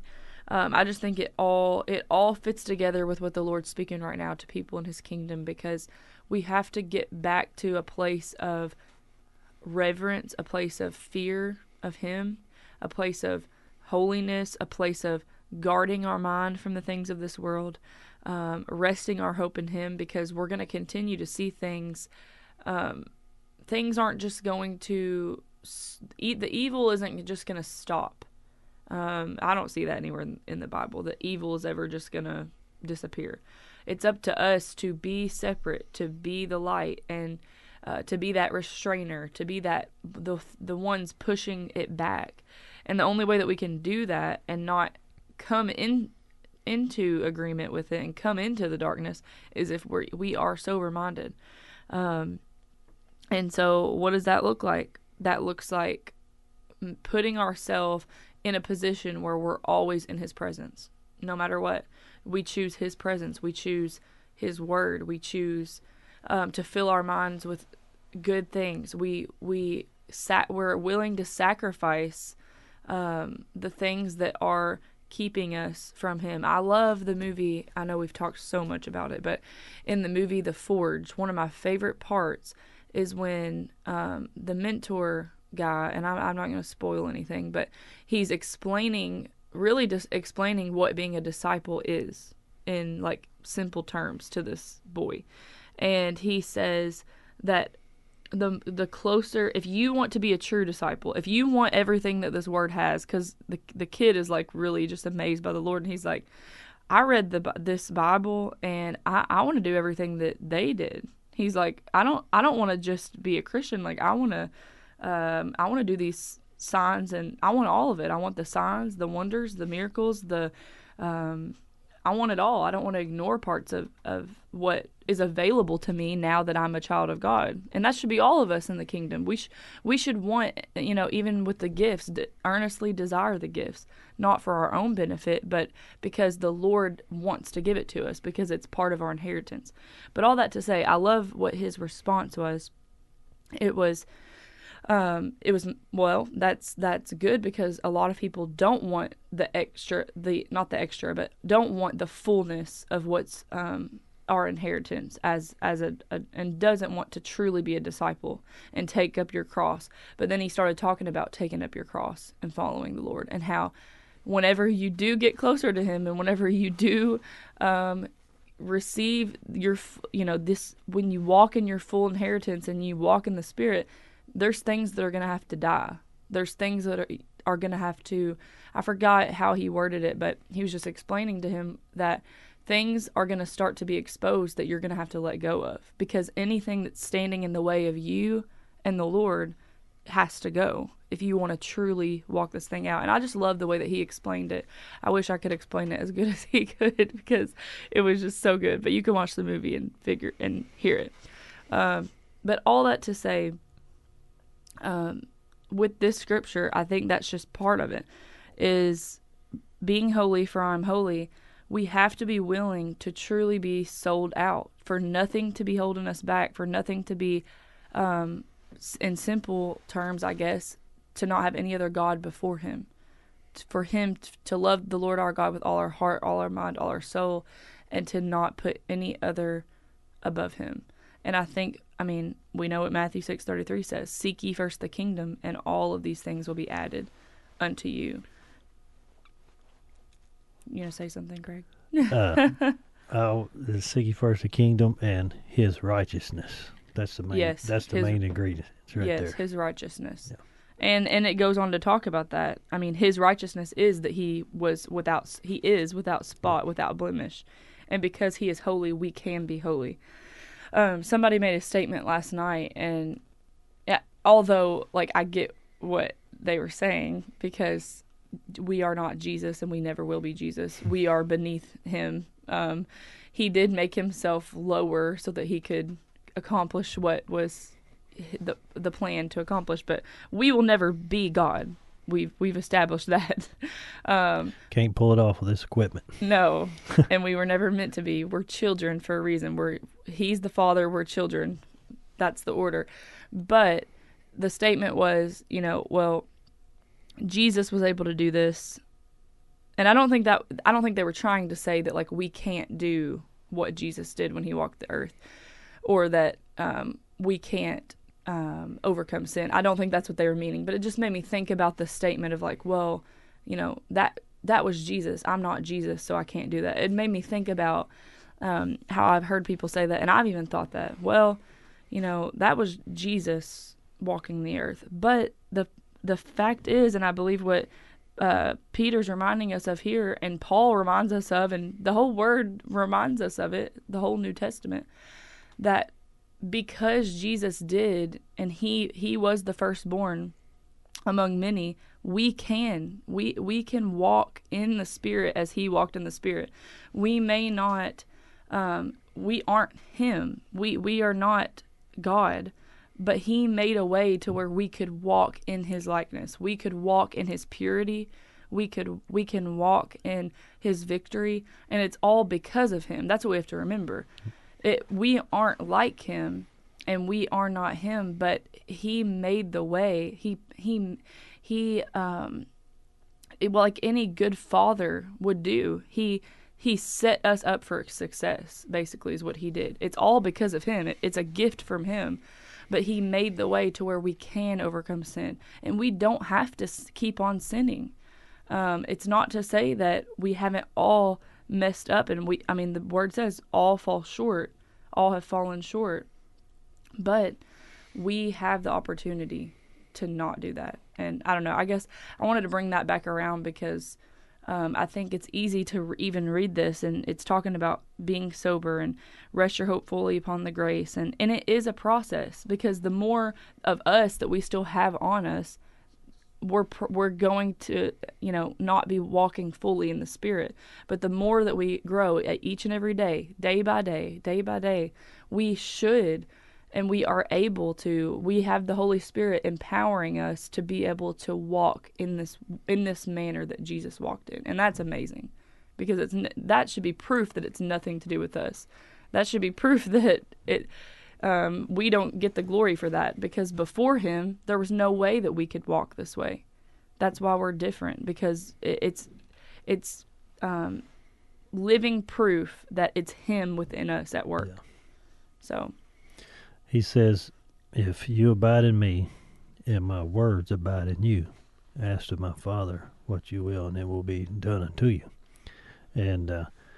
I just think it all fits together with what the Lord's speaking right now to people in His kingdom, because we have to get back to a place of reverence, a place of fear of Him, a place of holiness, a place of guarding our mind from the things of this world, resting our hope in Him, because we're going to continue to see things. Things aren't just going to, the evil isn't just going to stop. I don't see that anywhere in the Bible, that evil is ever just going to disappear. It's up to us to be separate, to be the light, and to be that restrainer, to be that the ones pushing it back. And the only way that we can do that and not come into agreement with it and come into the darkness is if we are sober-minded. And so what does that look like? That looks like putting ourselves in a position where we're always in His presence. No matter what, we choose His presence. We choose His word. We choose to fill our minds with good things. We're willing to sacrifice the things that are keeping us from Him. I love the movie. I know we've talked so much about it, but in the movie The Forge, one of my favorite parts is when the mentor guy, and I'm not going to spoil anything, but he's really just explaining what being a disciple is in like simple terms to this boy. And he says that the closer, if you want to be a true disciple, if you want everything that this word has, because the kid is like really just amazed by the Lord, and he's like, I read this Bible and I want to do everything that they did. He's like, I don't want to just be a Christian. Like I want to do these signs, and I want all of it. I want the signs, the wonders, the miracles, I want it all. I don't want to ignore parts of what is available to me now that I'm a child of God. And that should be all of us in the kingdom. We should want, even with the gifts, earnestly desire the gifts, not for our own benefit, but because the Lord wants to give it to us, because it's part of our inheritance. But all that to say, I love what his response was. It was, well, that's good, because a lot of people don't want don't want the fullness of what's our inheritance and doesn't want to truly be a disciple and take up your cross. But then he started talking about taking up your cross and following the Lord, and how whenever you do get closer to him, and whenever you do receive your, when you walk in your full inheritance and you walk in the Spirit, there's things that are going to have to die. There's things that are going to have to, I forgot how he worded it, but he was just explaining to him that things are going to start to be exposed that you're going to have to let go of, because anything that's standing in the way of you and the Lord has to go if you want to truly walk this thing out. And I just love the way that he explained it. I wish I could explain it as good as he could, because it was just so good. But you can watch the movie and hear it. But all that to say, with this scripture, I think that's just part of it, is being holy, for I'm holy. We have to be willing to truly be sold out, for nothing to be holding us back, for nothing to be, in simple terms, I guess, to not have any other God before him, for him to love the Lord our God with all our heart, all our mind, all our soul, and to not put any other above him. And I think, we know what Matthew 6:33 says, seek ye first the kingdom, and all of these things will be added unto you. You going to say something, Greg? Seek ye first the kingdom and his righteousness. That's the main. Yes, that's the main ingredient. It's right there. Yes, his righteousness. Yeah. And it goes on to talk about that. His righteousness is that he is without spot, without blemish. And because he is holy, we can be holy. Somebody made a statement last night, and although I get what they were saying, because we are not Jesus and we never will be Jesus. We are beneath him. He did make himself lower so that he could accomplish what was the plan to accomplish, but we will never be God. We've established that. Can't pull it off with this equipment. No, and we were never meant to be. We're children for a reason. He's the Father, we're children. That's the order. But the statement was, Jesus was able to do this, And I don't think they were trying to say that like we can't do what Jesus did when he walked the earth, or that we can't overcome sin. I don't think that's what they were meaning, but it just made me think about the statement of like, well, you know, that was Jesus. I'm not Jesus, so I can't do that. It made me think about how I've heard people say that, and I've even thought that, well, you know, that was Jesus walking the earth. But the fact is, and I believe what Peter's reminding us of here, and Paul reminds us of, and the whole Word reminds us of it, the whole New Testament, that because Jesus did, and he was the firstborn among many, we can walk in the Spirit as he walked in the Spirit. We may not, we aren't him. We are not God, but he made a way to where we could walk in his likeness. We could walk in his purity. We can walk in his victory, and it's all because of him. That's what we have to remember. We aren't like him, and we are not him, but he made the way. Like any good father would do, he set us up for success, basically, is what he did. It's all because of him. It's a gift from him, but he made the way to where we can overcome sin, and we don't have to keep on sinning. It's not to say that we haven't all messed up, and the Word says all fall short, all have fallen short, but we have the opportunity to not do that. And I don't know, I guess I wanted to bring that back around because I think it's easy to even read this, and it's talking about being sober and rest your hope fully upon the grace, and it is a process, because the more of us that we still have on us, we're going to, you know, not be walking fully in the Spirit. But the more that we grow each and every day, day by day, we should, and we are able to, we have the Holy Spirit empowering us to be able to walk in this manner that Jesus walked in. And that's amazing, because that should be proof that it's nothing to do with us. That should be proof that we don't get the glory for that, because before him, there was no way that we could walk this way. That's why we're different, because it's living proof that it's him within us at work. Yeah. So he says, if you abide in me and my words abide in you, ask of my Father what you will, and it will be done unto you. And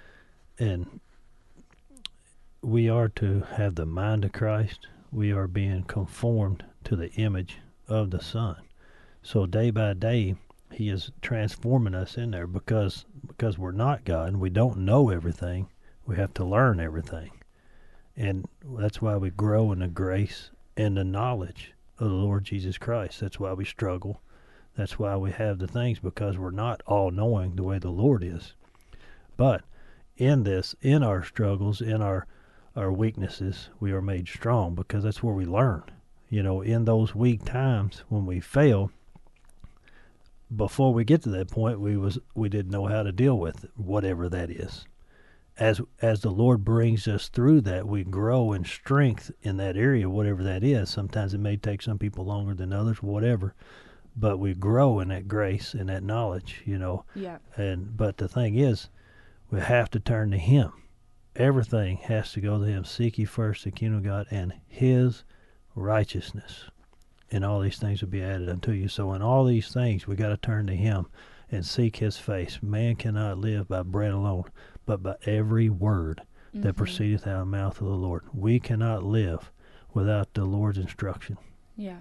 we are to have the mind of Christ. We are being conformed to the image of the Son. So day by day, he is transforming us in there, because we're not God and we don't know everything. We have to learn everything. And that's why we grow in the grace and the knowledge of the Lord Jesus Christ. That's why we struggle. That's why we have the things, because we're not all knowing the way the Lord is. But in this, in our struggles, in our weaknesses, we are made strong, because that's where we learn. You know, in those weak times when we fail, before we get to that point, we didn't know how to deal with it, whatever that is. As the Lord brings us through that, we grow in strength in that area, whatever that is. Sometimes it may take some people longer than others, whatever, but we grow in that grace and that knowledge, you know. Yeah. But the thing is, we have to turn to him. Everything has to go to him. Seek ye first the kingdom of God and his righteousness, and all these things will be added unto you. So in all these things, we got to turn to him and seek his face. Man cannot live by bread alone, but by every word that proceedeth out of the mouth of the Lord. We cannot live without the Lord's instruction. Yeah.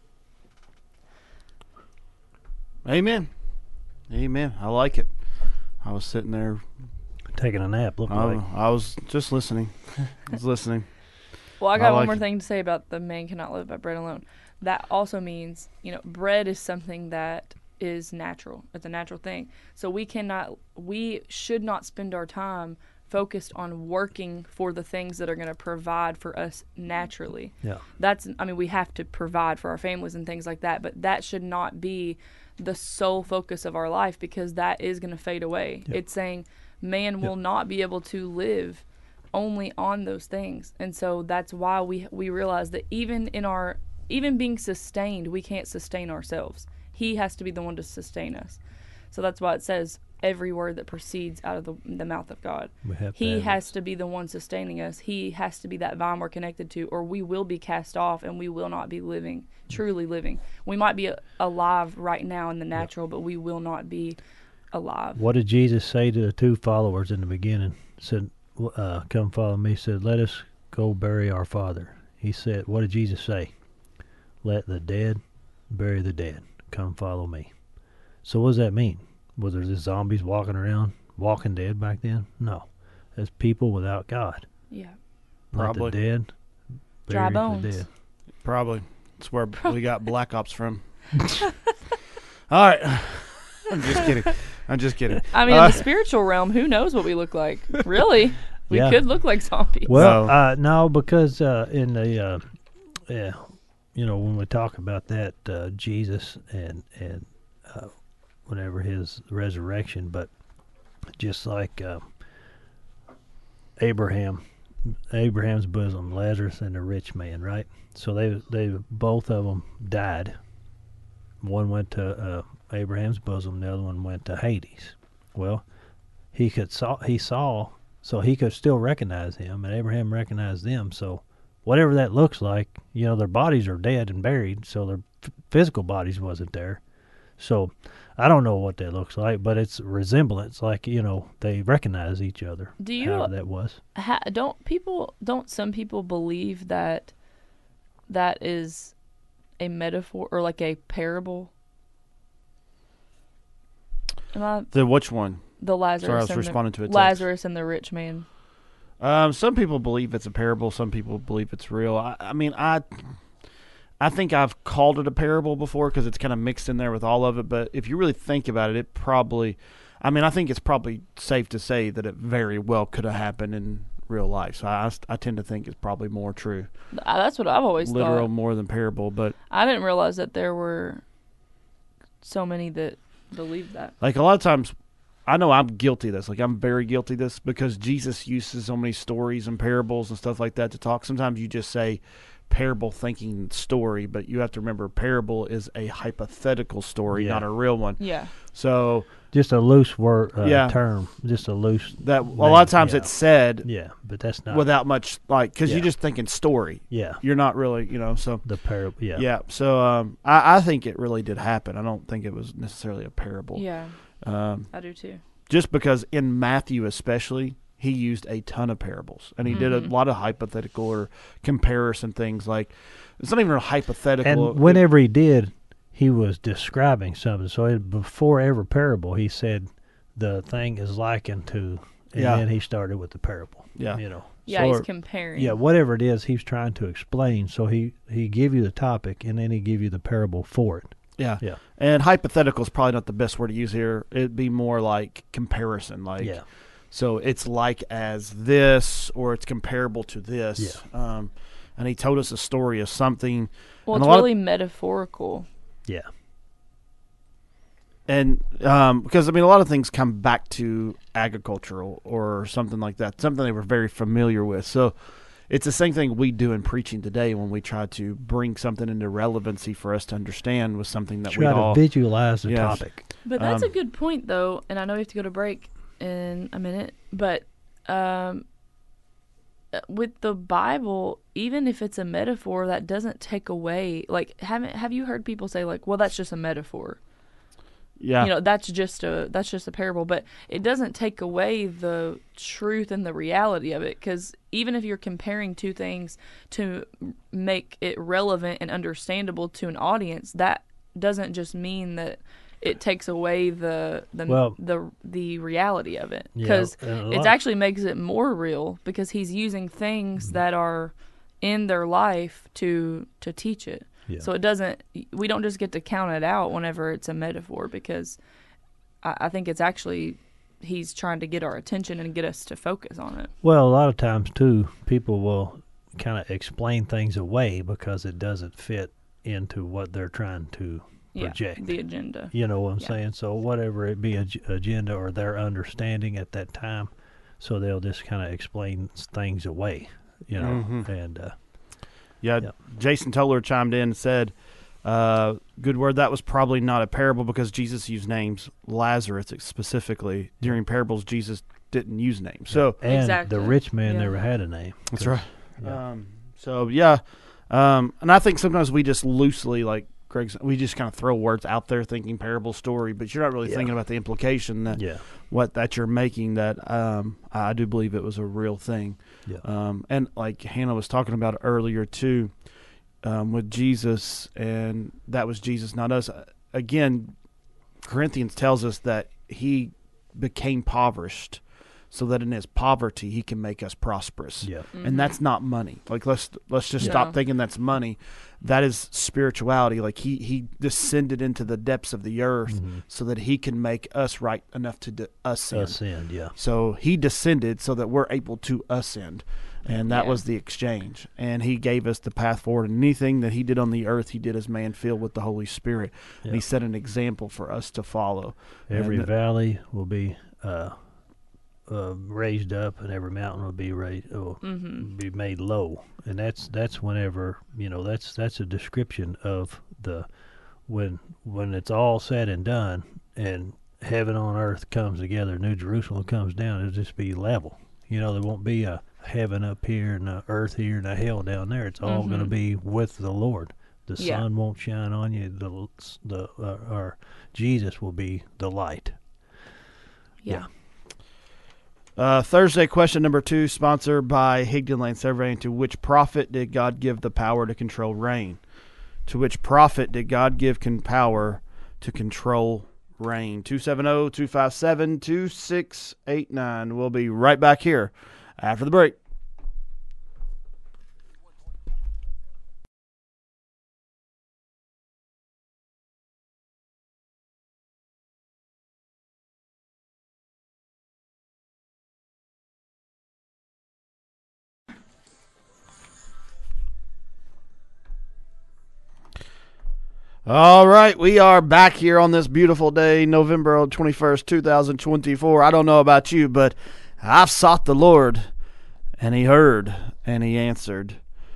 Amen. I like it. I was sitting there taking a nap, looked like. I was just listening. Well, I got one more thing to say about the man cannot live by bread alone. That also means, you know, bread is something that is natural. It's a natural thing. So we should not spend our time focused on working for the things that are going to provide for us naturally. Yeah. We have to provide for our families and things like that, but that should not be the sole focus of our life, because that is going to fade away. Yep. It's saying man will not be able to live only on those things. And so that's why we realize that even being sustained, we can't sustain ourselves. He has to be the one to sustain us. So that's why it says, every word that proceeds out of the mouth of God. We have He to has to be the one sustaining us. He has to be that vine we're connected to, or we will be cast off and we will not be living, truly living. We might be alive right now in the natural, but we will not be alive. What did Jesus say to the two followers in the beginning? Said, come follow me. Said, let us go bury our father. He said, what did Jesus say? Let the dead bury the dead. Come follow me. So what does that mean? Was there just zombies walking around, walking dead back then? No. It's people without God. Yeah. Probably. Let the dead Dry bury bones. the dead. Probably. That's where we got Black Ops from. All right. I'm just kidding. I mean, in the spiritual realm, who knows what we look like? Really? We Yeah. could look like zombies. Well, no, because in the, when we talk about that, Jesus and whenever his resurrection, but just like Abraham's bosom, Lazarus and the rich man, right? So they both of them died. One went to Abraham's bosom, the other one went to Hades. Well, he could still recognize him, and Abraham recognized them. So whatever that looks like, their bodies are dead and buried, so their physical bodies wasn't there. So I don't know what that looks like, but it's resemblance, like, they recognize each other. Do you? However that was. Don't some people believe that is a metaphor or like a parable? The which one? The Lazarus. Sorry, I was and responding to a text. Lazarus and the rich man. Some people believe it's a parable. Some people believe it's real. I think I've called it a parable before because it's kind of mixed in there with all of it. But if you really think about it, I think it's probably safe to say that it very well could have happened in real life. So I tend to think it's probably more true. That's what I've always Literal thought. more than parable. But I didn't realize that there were so many that believed that. like a lot of times, I know I'm guilty of this. Like I'm very guilty of this because Jesus uses so many stories and parables and stuff like that to talk. Sometimes you just say parable thinking story, but you have to remember parable is a hypothetical story, not a real one. Yeah. So just a loose word term, just a loose. That a lot of times it's said, but that's not without much because you're just thinking story. Yeah, you're not really, so the parable. Yeah, yeah. So I think it really did happen. I don't think it was necessarily a parable. Yeah, I do too. Just because in Matthew especially, he used a ton of parables, and he did a lot of hypothetical or comparison things. Like it's not even a hypothetical. And whenever he did, he was describing something. So before every parable, he said the thing is likened to, and then he started with the parable. Yeah, Yeah, he's comparing. Yeah, whatever it is, he's trying to explain. So he give you the topic, and then he give you the parable for it. Yeah. And hypothetical is probably not the best word to use here. It'd be more like comparison. Like, so it's like as this, or it's comparable to this. Yeah. And he told us a story of something. Well, it's really metaphorical. Yeah. And because, a lot of things come back to agricultural or something like that, something they were very familiar with. So it's the same thing we do in preaching today when we try to bring something into relevancy for us to understand with something that we all... Try to visualize the topic. But that's a good point, though, and I know we have to go to break in a minute, but with the Bible, even if it's a metaphor, that doesn't take away... Like, have you heard people say, like, well, that's just a metaphor? Yeah. That's just a parable, but it doesn't take away the truth and the reality of it, because even if you're comparing two things to make it relevant and understandable to an audience, that doesn't just mean that it takes away the reality of it, because it actually makes it more real, because he's using things that are in their life to teach it. Yeah. So we don't just get to count it out whenever it's a metaphor, because I think it's actually, he's trying to get our attention and get us to focus on it. Well, a lot of times, too, people will kind of explain things away because it doesn't fit into what they're trying to project. The agenda. You know what I'm saying? So whatever it be, agenda or their understanding at that time, so they'll just kind of explain things away, and... Jason Toller chimed in and said, Good word. That was probably not a parable because Jesus used names. Lazarus specifically. During parables, Jesus didn't use names. So And Exactly. the rich man Yeah. never had a name. that's 'Cause- right. Yeah. So yeah, and I think sometimes we just loosely, like Greg's, we just kind of throw words out there thinking parable story, but you're not really Yeah. thinking about the implication that yeah. that you're making. That I do believe it was a real thing. Yeah. And like Hannah was talking about earlier too, with Jesus, and that was Jesus, not us. Again, Corinthians tells us that he became impoverished so that in his poverty he can make us prosperous. Yeah. And that's not money. Like let's just No. stop thinking that's money. That is spirituality. Like he descended into the depths of the earth so that he can make us right enough to ascend. Ascend, yeah. So he descended so that we're able to ascend. And that Yeah. was the exchange. And he gave us the path forward. And anything that he did on the earth, he did as man filled with the Holy Spirit. And Yeah. he set an example for us to follow. Every And- valley will be raised up, and every mountain will be be made low, and that's whenever that's a description of the when it's all said and done, and heaven on earth comes together, New Jerusalem comes down. It'll just be level. There won't be a heaven up here and a earth here and a hell down there. It's all going to be with the Lord. The Yeah. sun won't shine on you. Or Jesus will be the light. Yeah. Thursday question number 2, sponsored by Higdon Land Surveying. To which prophet did God give the power to control rain? To which prophet did God give power to control rain? 270-257-2689. We'll be right back here after the break. All right, we are back here on this beautiful day, November 21st, 2024. I don't know about you, but I've sought the Lord, and he heard, and he answered.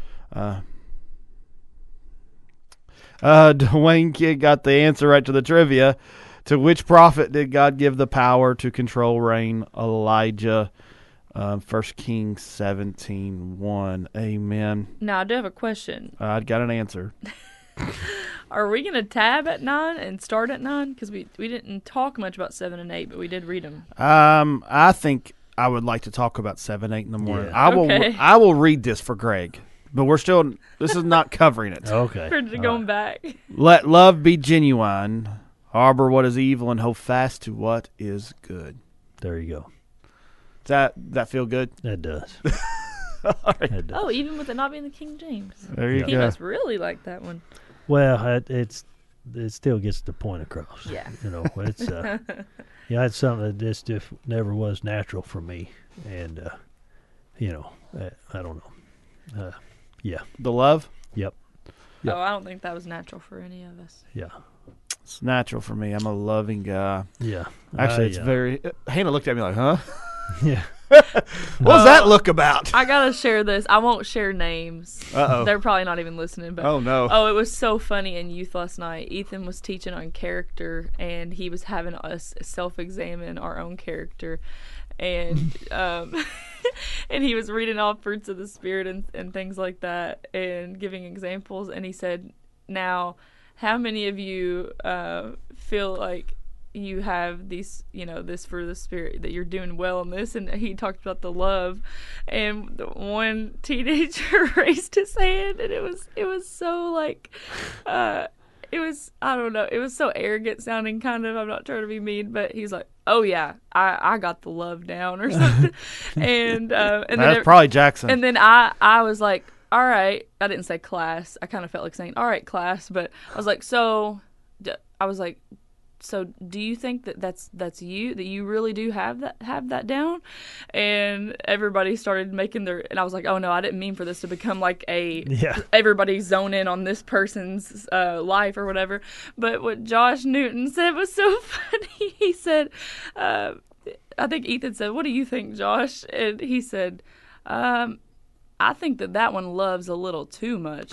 Dwayne Kidd got the answer right to the trivia. To which prophet did God give the power to control rain? Elijah. 1 Kings 17:1. Amen. Now I do have a question. I got an answer. Are we gonna tab at 9 and start at 9? Because we didn't talk much about 7 and 8, but we did read them. I think I would like to talk about 7, 8 in the morning. Yeah. Okay. I will read this for Greg, but this is not covering it. Okay. For All going right. back. Let love be genuine, harbor what is evil, and hold fast to what is good. There you go. Does that feel good? That does. All right. That does. Oh, even with it not being the King James. There you He go. must really like that one. Well, it still gets the point across. Yeah. It's it's something that just never was natural for me, and I don't know. Yeah. The love? Yep. Yep. Oh, I don't think that was natural for any of us. Yeah. It's natural for me. I'm a loving guy. Yeah. Actually, it's yeah. very... Hannah looked at me like, huh? Yeah. What's that look about? I gotta share this. I won't share names. Uh-oh. They're probably not even listening. But Oh, no. oh, it was so funny in youth last night. Ethan was teaching on character, and he was having us self-examine our own character, and and he was reading all fruits of the spirit and things like that, and giving examples. And he said, "Now, how many of you feel like you have these, this fruit of the spirit, that you're doing well in this?" And he talked about the love, and the one teenager raised his hand, and it was so like, it was, I don't know, it was so arrogant sounding, kind of. I'm not trying to be mean, but he's like, "Oh yeah, I got the love down," or something. and That's then probably Jackson. and then I was like, "All right," I didn't say class. I kind of felt like saying, "All right, class," but I was like, so do you think that's you, that you really do have that down?" And everybody started making and I was like, "Oh no, I didn't mean for this to become like Yeah. everybody zone in on this person's life or whatever." But what Josh Newton said was so funny. He said, I think Ethan said, "What do you think, Josh?" And he said, I think that one loves a little too much.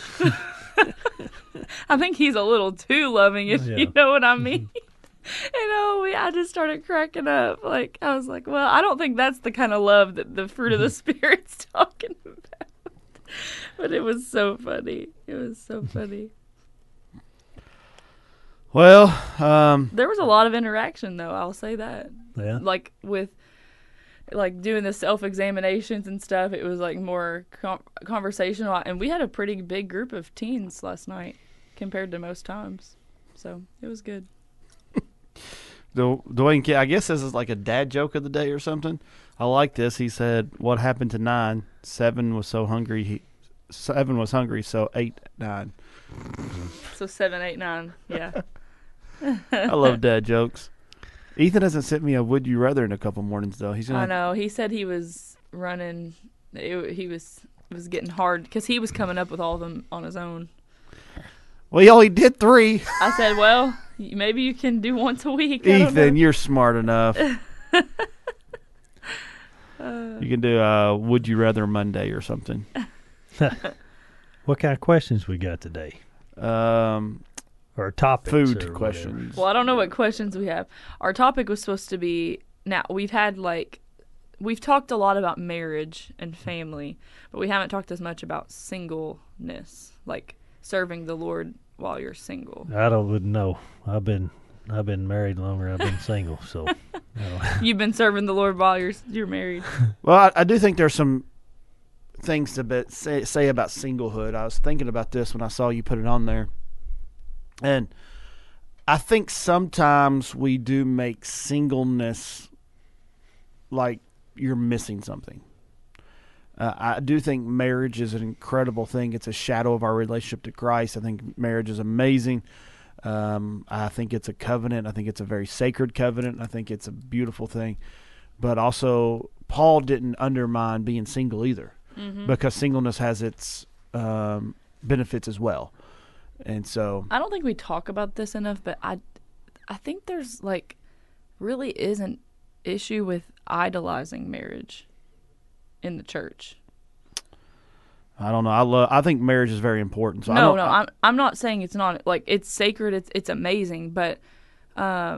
I think he's a little too loving, if you know what I mean. I just started cracking up. Like, I was like, well, I don't think that's the kind of love that the fruit of the Spirit's talking about. But it was so funny. It was so funny. Well, there was a lot of interaction, though. I'll say that. Yeah. Like with doing the self-examinations and stuff, it was like more conversational. And we had a pretty big group of teens last night compared to most times. So it was good. Dwayne, I guess this is like a dad joke of the day or something. I like this. He said, "What happened to 9? 7 was so hungry. 7 was hungry, so 8, 9." So 7, 8, 9. Yeah. I love dad jokes. Ethan hasn't sent me a "Would You Rather" in a couple mornings though. I know. He said he was running. He was getting hard because he was coming up with all of them on his own. Well, he only did 3. I said, well, maybe you can do once a week. Ethan, you're smart enough. You can do "Would You Rather" Monday or something. What kind of questions we got today? Or topics? Food or questions. Whatever. Well, I don't know what questions we have. Our topic was supposed to be, now we've talked a lot about marriage and family, but we haven't talked as much about singleness, like serving the Lord while you're single. I wouldn't know. I've been married longer. I've been single, so. You've been serving the Lord while you're married. Well, I do think there's some things to say about singlehood. I was thinking about this when I saw you put it on there. And I think sometimes we do make singleness like you're missing something. I do think marriage is an incredible thing. It's a shadow of our relationship to Christ. I think marriage is amazing. I think it's a covenant. I think it's a very sacred covenant. I think it's a beautiful thing. But also, Paul didn't undermine being single either, because singleness has its benefits as well. And so I don't think we talk about this enough, but I think there's really is an issue with idolizing marriage in the church. I don't know. I think marriage is very important. So I'm not saying it's not, it's sacred. It's amazing, but I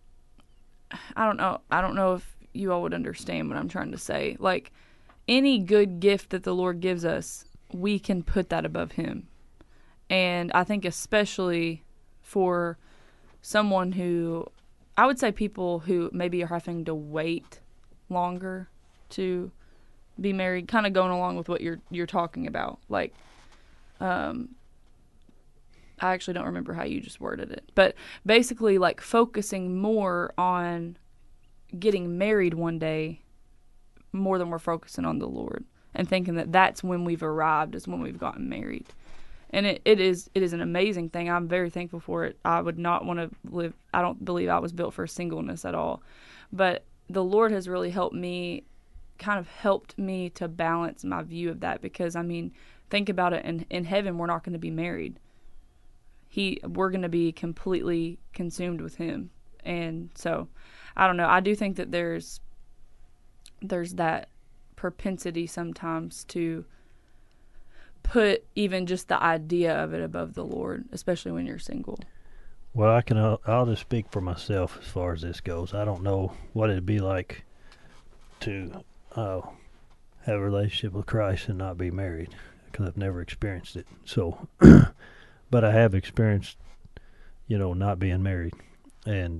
don't know. I don't know if you all would understand what I'm trying to say. Like, any good gift that the Lord gives us, we can put that above Him. And I think especially for someone who, I would say people who maybe are having to wait longer to be married, kind of going along with what you're talking about. Like, I actually don't remember how you just worded it, but basically like focusing more on getting married one day more than we're focusing on the Lord, and thinking that that's when we've arrived, is when we've gotten married. And it is an amazing thing. I'm very thankful for it. I would not want to live, I don't believe I was built for singleness at all. But the Lord has really helped me to balance my view of that, because, I mean, think about it, in heaven we're not going to be married. We're going to be completely consumed with Him. And so, I don't know. I do think that there's that propensity sometimes to put even just the idea of it above the Lord, especially when you're single. Well, I'll just speak for myself as far as this goes. I don't know what it'd be like to have a relationship with Christ and not be married, because I've never experienced it. So, but I have experienced, not being married, and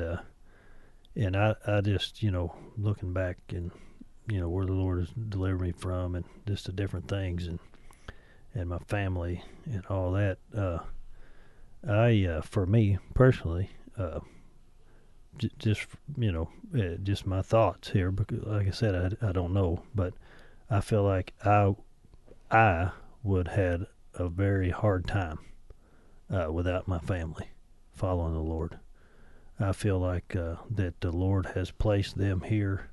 I just, looking back and where the Lord has delivered me from, and just the different things, and my family and all that. For me personally, just my thoughts here, because like I said, I don't know, but I feel like I would had a very hard time without my family following the Lord. I feel like that the Lord has placed them here,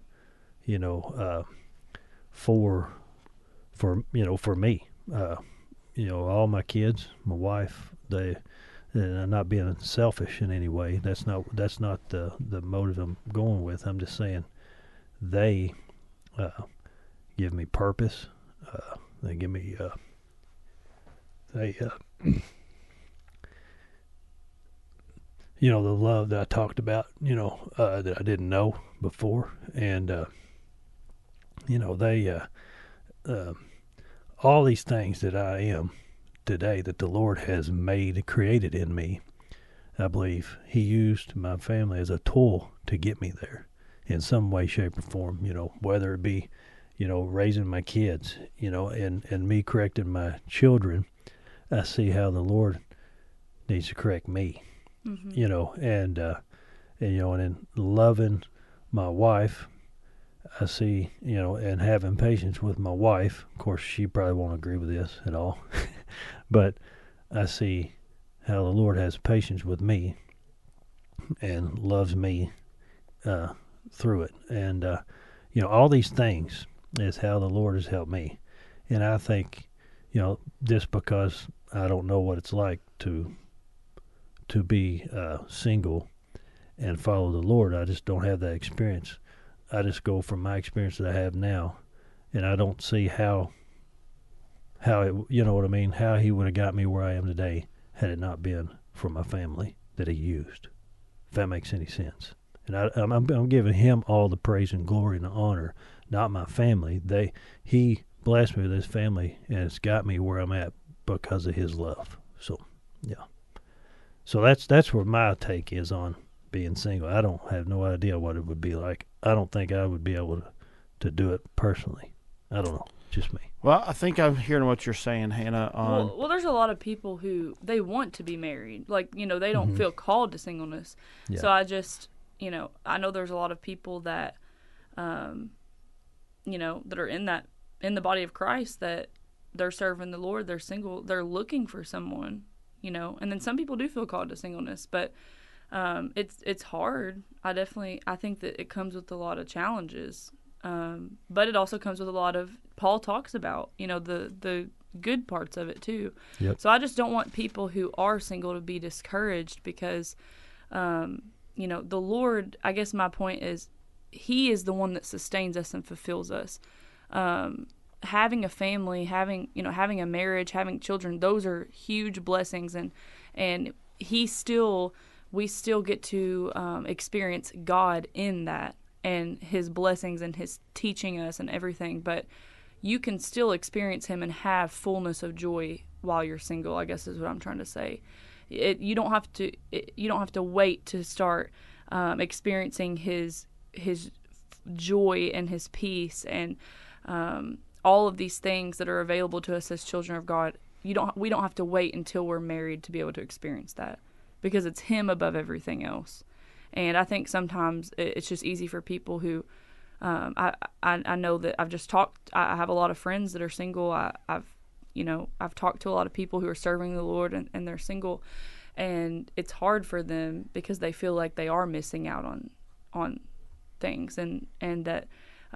for me. All my kids, my wife, and I'm not being selfish in any way. That's not the motive I'm going with. I'm just saying they give me purpose. They give me they you know, the love that I talked about, you know, that I didn't know before, and you know, they all these things that I am today that the Lord has created in me. I believe He used my family as a tool to get me there in some way, shape, or form, you know, whether it be, you know, raising my kids, you know, and me correcting my children. I see how the Lord needs to correct me, you know, and you know, and in loving my wife, I see, you know, and having patience with my wife. Of course, she probably won't agree with this at all, but I see how the Lord has patience with me and loves me through it. And, you know, all these things is how the Lord has helped me. And I think, you know, just because I don't know what it's like to be single and follow the Lord, I just don't have that experience. I just go from my experience that I have now, and I don't see how it, you know what I mean, how He would have got me where I am today had it not been for my family that He used, if that makes any sense. And I'm giving Him all the praise and glory and the honor, not my family. He blessed me with His family, and it's got me where I'm at because of His love. So, yeah. So that's where my take is on being single. I don't have no idea what it would be like. I don't think I would be able to do it personally. I don't know. Just me. Well, I think I'm hearing what you're saying, Hannah. Well, there's a lot of people who they want to be married. Like, you know, they don't feel called to singleness. Yeah. So I just, you know, I know there's a lot of people that, you know, that are in the body of Christ that they're serving the Lord. They're single. They're looking for someone, you know. And then some people do feel called to singleness, but it's hard. I think that it comes with a lot of challenges. But it also comes with a lot of, Paul talks about, you know, the good parts of it too. Yep. So I just don't want people who are single to be discouraged because, you know, the Lord, I guess my point is, He is the one that sustains us and fulfills us. Having a family, having a marriage, having children, those are huge blessings, and we still get to experience God in that, and His blessings and His teaching us and everything. But you can still experience Him and have fullness of joy while you're single, I guess is what I'm trying to say. You don't have to wait to start experiencing His joy and His peace and all of these things that are available to us as children of God. We don't have to wait until we're married to be able to experience that, because it's Him above everything else. And I think sometimes it's just easy for people who, I know that I've just talked, I have a lot of friends that are single. I've talked to a lot of people who are serving the Lord and they're single, and it's hard for them because they feel like they are missing out on things, and that,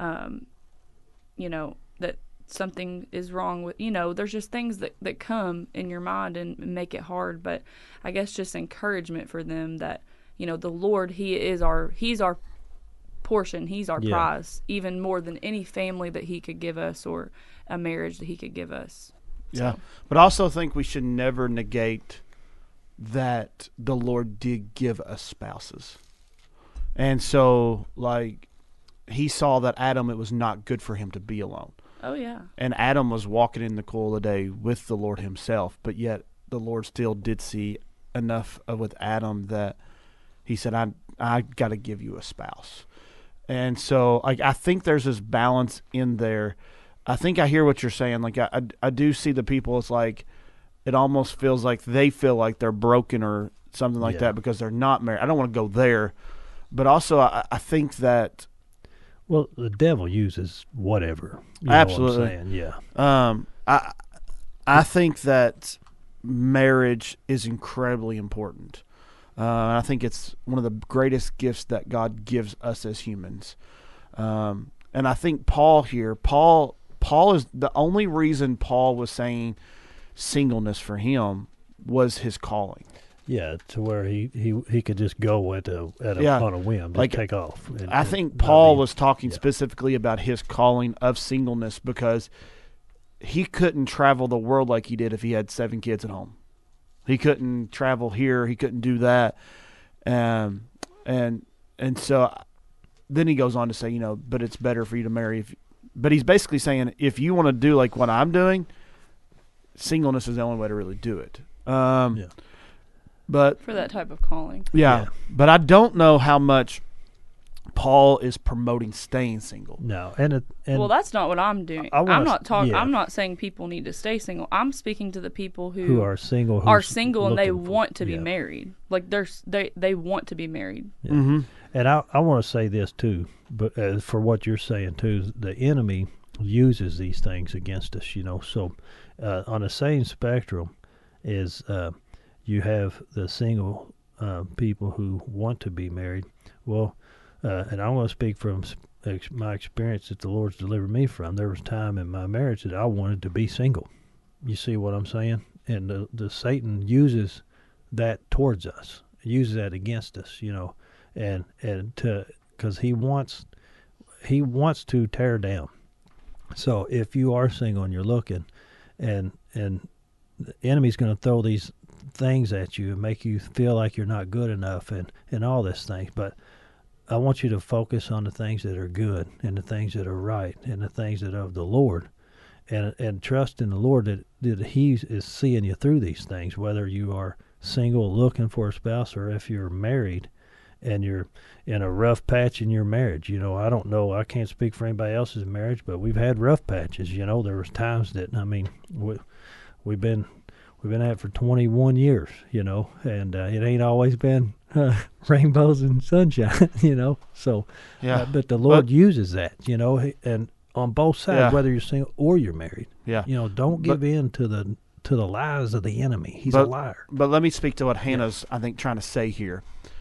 you know, that something is wrong with, you know, there's just things that come in your mind and make it hard. But I guess just encouragement for them that, you know, the Lord, He's our portion. He's our prize, even more than any family that He could give us or a marriage that He could give us. Yeah. So. But I also think we should never negate that the Lord did give us spouses. And so, like, He saw that Adam, it was not good for him to be alone. Oh, yeah. And Adam was walking in the cool of the day with the Lord Himself, but yet the Lord still did see enough with Adam that He said, I got to give you a spouse. And so I think there's this balance in there. I think I hear what you're saying. Like, I do see the people, it's like, it almost feels like they feel like they're broken or something like that because they're not married. I don't want to go there. But also I think that, well, the devil uses whatever. Absolutely. Know what I'm saying? Yeah. I think that marriage is incredibly important. I think it's one of the greatest gifts that God gives us as humans. And I think Paul is the only reason Paul was saying singleness for him was his calling. Yeah, to where he could just go on a whim, just take off. I think Paul was talking specifically about his calling of singleness because he couldn't travel the world like he did if he had 7 kids at home. He couldn't travel here. He couldn't do that. And so then he goes on to say, you know, but it's better for you to marry. But he's basically saying, if you want to do like what I'm doing, singleness is the only way to really do it. But for that type of calling. Yeah. But I don't know how much Paul is promoting staying single. No, well, that's not what I'm doing. I'm not saying people need to stay single. I'm speaking to the people who are single, and they want to be married. Like they want to be married. Yeah. Mm-hmm. And I want to say this too, but for what you're saying too, the enemy uses these things against us. You know, so on the same spectrum is you have the single people who want to be married. Well. And I want to speak from my experience that the Lord's delivered me from. There was time in my marriage that I wanted to be single. You see what I'm saying? And the Satan uses that towards us, uses that against us, you know, and because he wants to tear down. So if you are single and you're looking, and the enemy's going to throw these things at you and make you feel like you're not good enough and all this things, but I want you to focus on the things that are good and the things that are right and the things that are of the Lord, and trust in the Lord that He is seeing you through these things, whether you are single looking for a spouse or if you're married and you're in a rough patch in your marriage. You know, I don't know, I can't speak for anybody else's marriage, but we've had rough patches. You know, there was times that, I mean, we've been at it for 21 years, you know, and it ain't always been rainbows and sunshine, you know. So, but the Lord uses that, you know, and on both sides, whether you're single or you're married. Yeah. You know, don't give in to the lies of the enemy. He's a liar. But let me speak to what Hannah's, I think, trying to say here.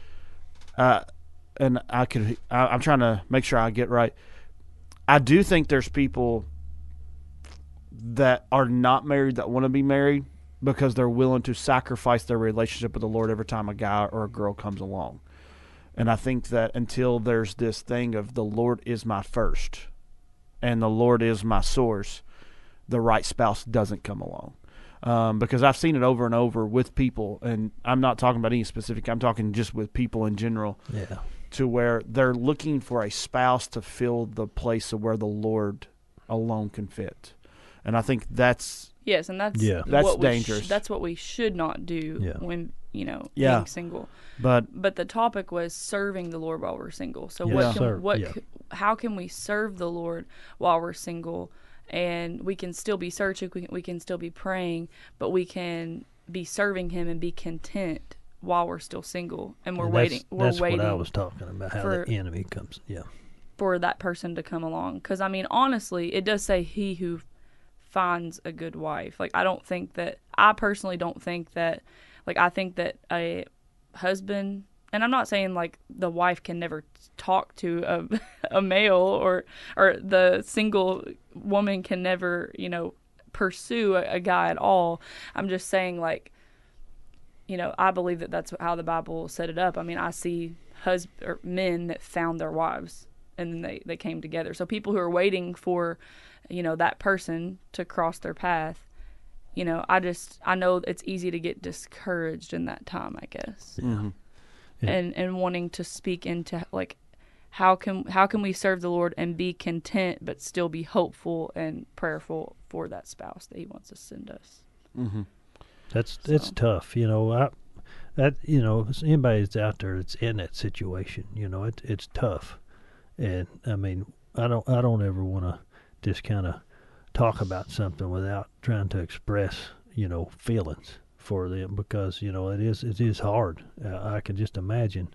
And I'm trying to make sure I get right. I do think there's people that are not married that want to be married, because they're willing to sacrifice their relationship with the Lord every time a guy or a girl comes along. And I think that until there's this thing of the Lord is my first and the Lord is my source, the right spouse doesn't come along. Because I've seen it over and over with people, and I'm not talking about any specific, I'm talking just with people in general, to where they're looking for a spouse to fill the place of where the Lord alone can fit. And I think that's... Yes, and that's dangerous. That's what we should not do when, you know, being single. But the topic was serving the Lord while we're single. So how can we serve the Lord while we're single? And we can still be searching, we can still be praying, but we can be serving Him and be content while we're still single and we're waiting. That's what I was talking about. How the enemy comes, for that person to come along. Because I mean, honestly, it does say He who finds a good wife. Like, I personally don't think that, like, I think that a husband, and I'm not saying like the wife can never talk to a male or the single woman can never, you know, pursue a guy at all. I'm just saying, like, you know, I believe that that's how the Bible set it up. I mean, I see men that found their wives and then they came together. So people who are waiting for, you know, that person to cross their path, you know, I know it's easy to get discouraged in that time, I guess. Mm-hmm. Yeah. And wanting to speak into, like, how can we serve the Lord and be content but still be hopeful and prayerful for that spouse that He wants to send us. Mm-hmm. It's tough, you know. You know, anybody that's out there that's in that situation, you know, it's tough. And I mean, I don't ever want to just kind of talk about something without trying to express, you know, feelings for them, because, you know, it is hard. I can just imagine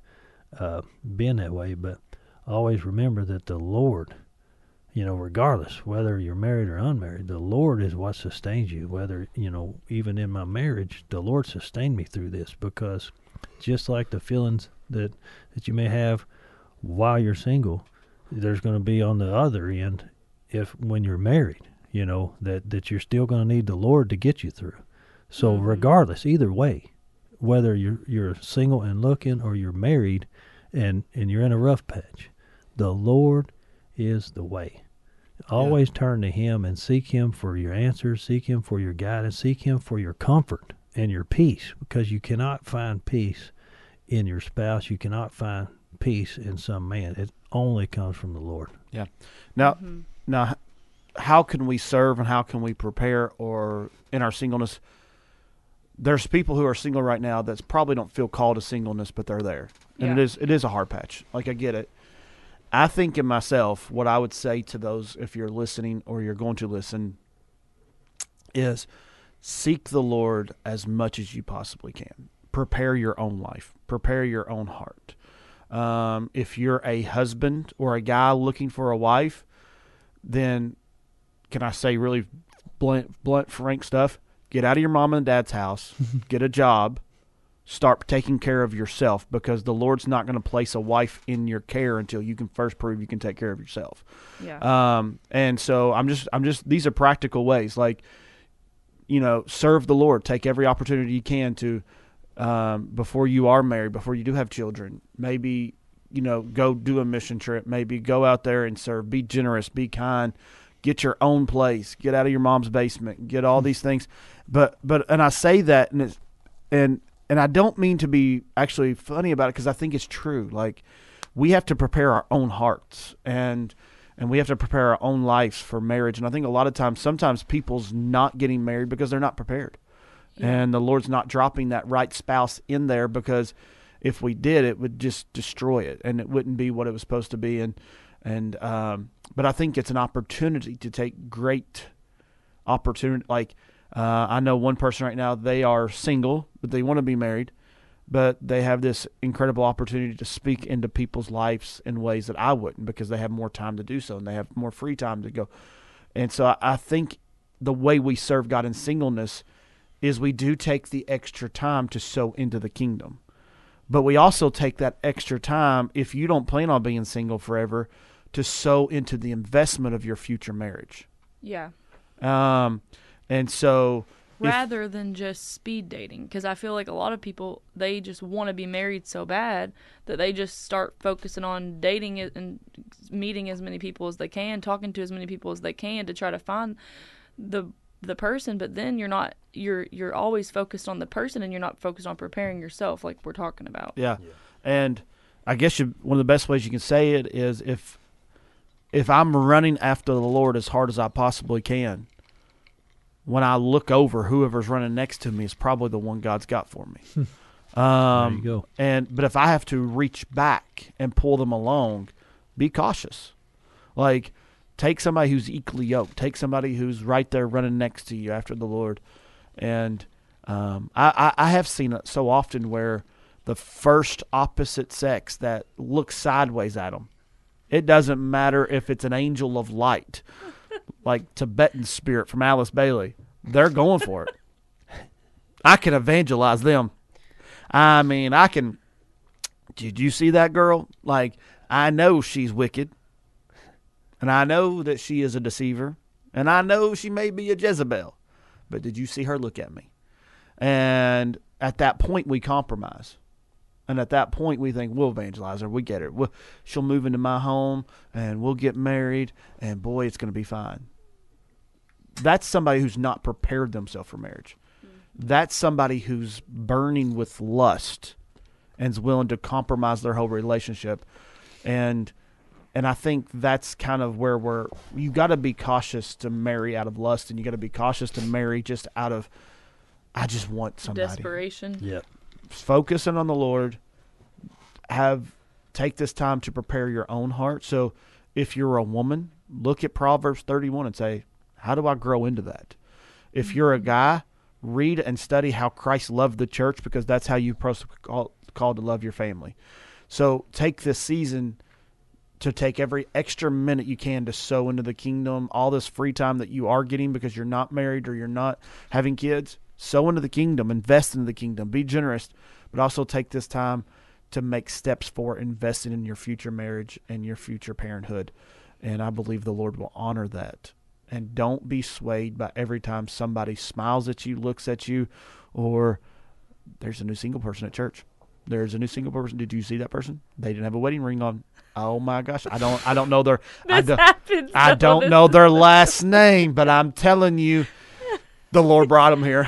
being that way, but always remember that the Lord, you know, regardless whether you're married or unmarried, the Lord is what sustains you. Whether, you know, even in my marriage, the Lord sustained me through this, because just like the feelings that you may have while you're single, there's going to be on the other end when you're married, you know, that you're still going to need the Lord to get you through. So regardless, either way, whether you're single and looking or you're married and you're in a rough patch, the Lord is the way. Always turn to Him and seek Him for your answers, seek Him for your guidance, seek Him for your comfort and your peace, because you cannot find peace in your spouse. You cannot find peace in some man. It only comes from the Lord. Yeah. Now, how can we serve and how can we prepare or in our singleness? There's people who are single right now that probably don't feel called to singleness, but they're there. And Yeah. it is a hard patch. Like, I get it. I think in myself, what I would say to those, if you're listening or you're going to listen, is seek the Lord as much as you possibly can. Prepare your own life. Prepare your own heart. If you're a husband or a guy looking for a wife, then can I say really blunt, frank stuff? Get out of your mom and dad's house, get a job, start taking care of yourself, because the Lord's not going to place a wife in your care until you can first prove you can take care of yourself. Yeah. And so I'm just these are practical ways, like, serve the Lord, take every opportunity you can to, before you are married, before you do have children, maybe, go do a mission trip, maybe go out there and serve, be generous, be kind, get your own place, get out of your mom's basement, get all these things. But I say that, and I don't mean to be actually funny about it, because I think it's true. Like, we have to prepare our own hearts, and we have to prepare our own lives for marriage. And I think a lot of times, sometimes people's not getting married because they're not prepared. Yeah. And the Lord's not dropping that right spouse in there, because if we did, it would just destroy it, and it wouldn't be what it was supposed to be. But I think it's an opportunity to take great opportunity. Like, I know one person right now, they are single, but they want to be married, but they have this incredible opportunity to speak into people's lives in ways that I wouldn't, because they have more time to do so, and they have more free time to go. And so I think the way we serve God in singleness is we do take the extra time to sow into the kingdom. But we also take that extra time, if you don't plan on being single forever, to sow into the investment of your future marriage. Yeah. And so, Rather than just speed dating, because I feel like a lot of people, they just want to be married so bad that they just start focusing on dating it and meeting as many people as they can, talking to as many people as they can to try to find the person. But then you're always focused on the person, and you're not focused on preparing yourself, like we're talking about. yeah. And I guess one of the best ways you can say it is, if I'm running after the Lord as hard as I possibly can, when I look over, whoever's running next to me is probably the one God's got for me. There you go. But if I have to reach back and pull them along, be cautious. Like, take somebody who's equally yoked. Take somebody who's right there running next to you after the Lord. And I have seen it so often where the first opposite sex that looks sideways at them, it doesn't matter if it's an angel of light, like Tibetan spirit from Alice Bailey, they're going for it. I can evangelize them. I mean, did you see that girl? Like, I know she's wicked, and I know that she is a deceiver, and I know she may be a Jezebel, but did you see her look at me? And at that point, we compromise. And at that point, we think, we'll evangelize her. We get her. She'll move into my home, and we'll get married, and boy, it's going to be fine. That's somebody who's not prepared themselves for marriage. That's somebody who's burning with lust and is willing to compromise their whole relationship. And I think that's kind of where you got to be cautious to marry out of lust, and you got to be cautious to marry just out of, I just want somebody. Desperation. Yep. Focusing on the Lord, take this time to prepare your own heart. So if you're a woman, look at Proverbs 31 and say, how do I grow into that? If you're a guy, read and study how Christ loved the church, because that's how you're called to love your family. So take this season to take every extra minute you can to sow into the kingdom, all this free time that you are getting because you're not married or you're not having kids. Sow into the kingdom, invest into the kingdom, be generous, but also take this time to make steps for investing in your future marriage and your future parenthood. And I believe the Lord will honor that. And don't be swayed by every time somebody smiles at you, looks at you, or there's a new single person at church. There's a new single person. Did you see that person? They didn't have a wedding ring on. Oh my gosh, I don't know their This happens. I though. don't This know is- their last name, but I'm telling you, the Lord brought them here.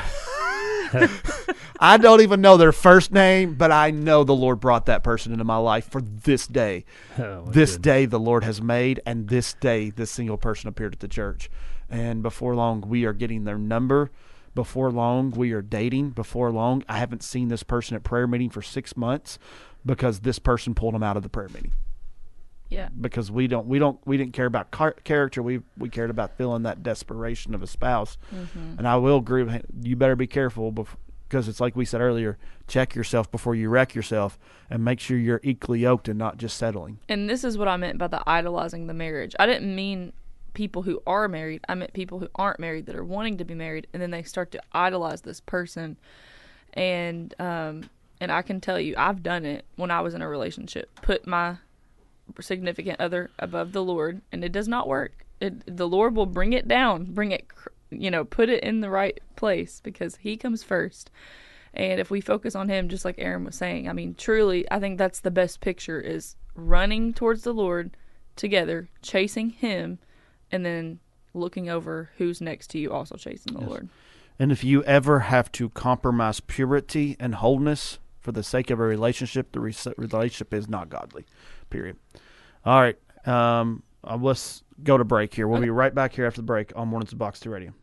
I don't even know their first name, but I know the Lord brought that person into my life for this day. Oh, my This goodness. day the Lord has made, and this day this single person appeared at the church. And before long, we are getting their number. Before long, we are dating. Before long, I haven't seen this person at prayer meeting for 6 months because this person pulled him out of the prayer meeting. Yeah. Because we didn't care about character. We cared about feeling that desperation of a spouse. Mm-hmm. And I will agree with him. You better be careful because it's like we said earlier. Check yourself before you wreck yourself, and make sure you're equally yoked and not just settling. And this is what I meant by the idolizing the marriage. I didn't mean people who are married. I meant people who aren't married that are wanting to be married, and then they start to idolize this person. And I can tell you, I've done it when I was in a relationship. Put my significant other above the Lord, and it does not work. The Lord will bring it down, put it in the right place, because He comes first. And if we focus on Him, just like Aaron was saying, I mean, truly, I think that's the best picture, is running towards the Lord together, chasing Him, and then looking over who's next to you, also chasing the Lord. And if you ever have to compromise purity and wholeness for the sake of a relationship, the relationship is not godly, period. All right. Let's go to break here. We'll be right back here after the break on Mornings of Box 2 Radio.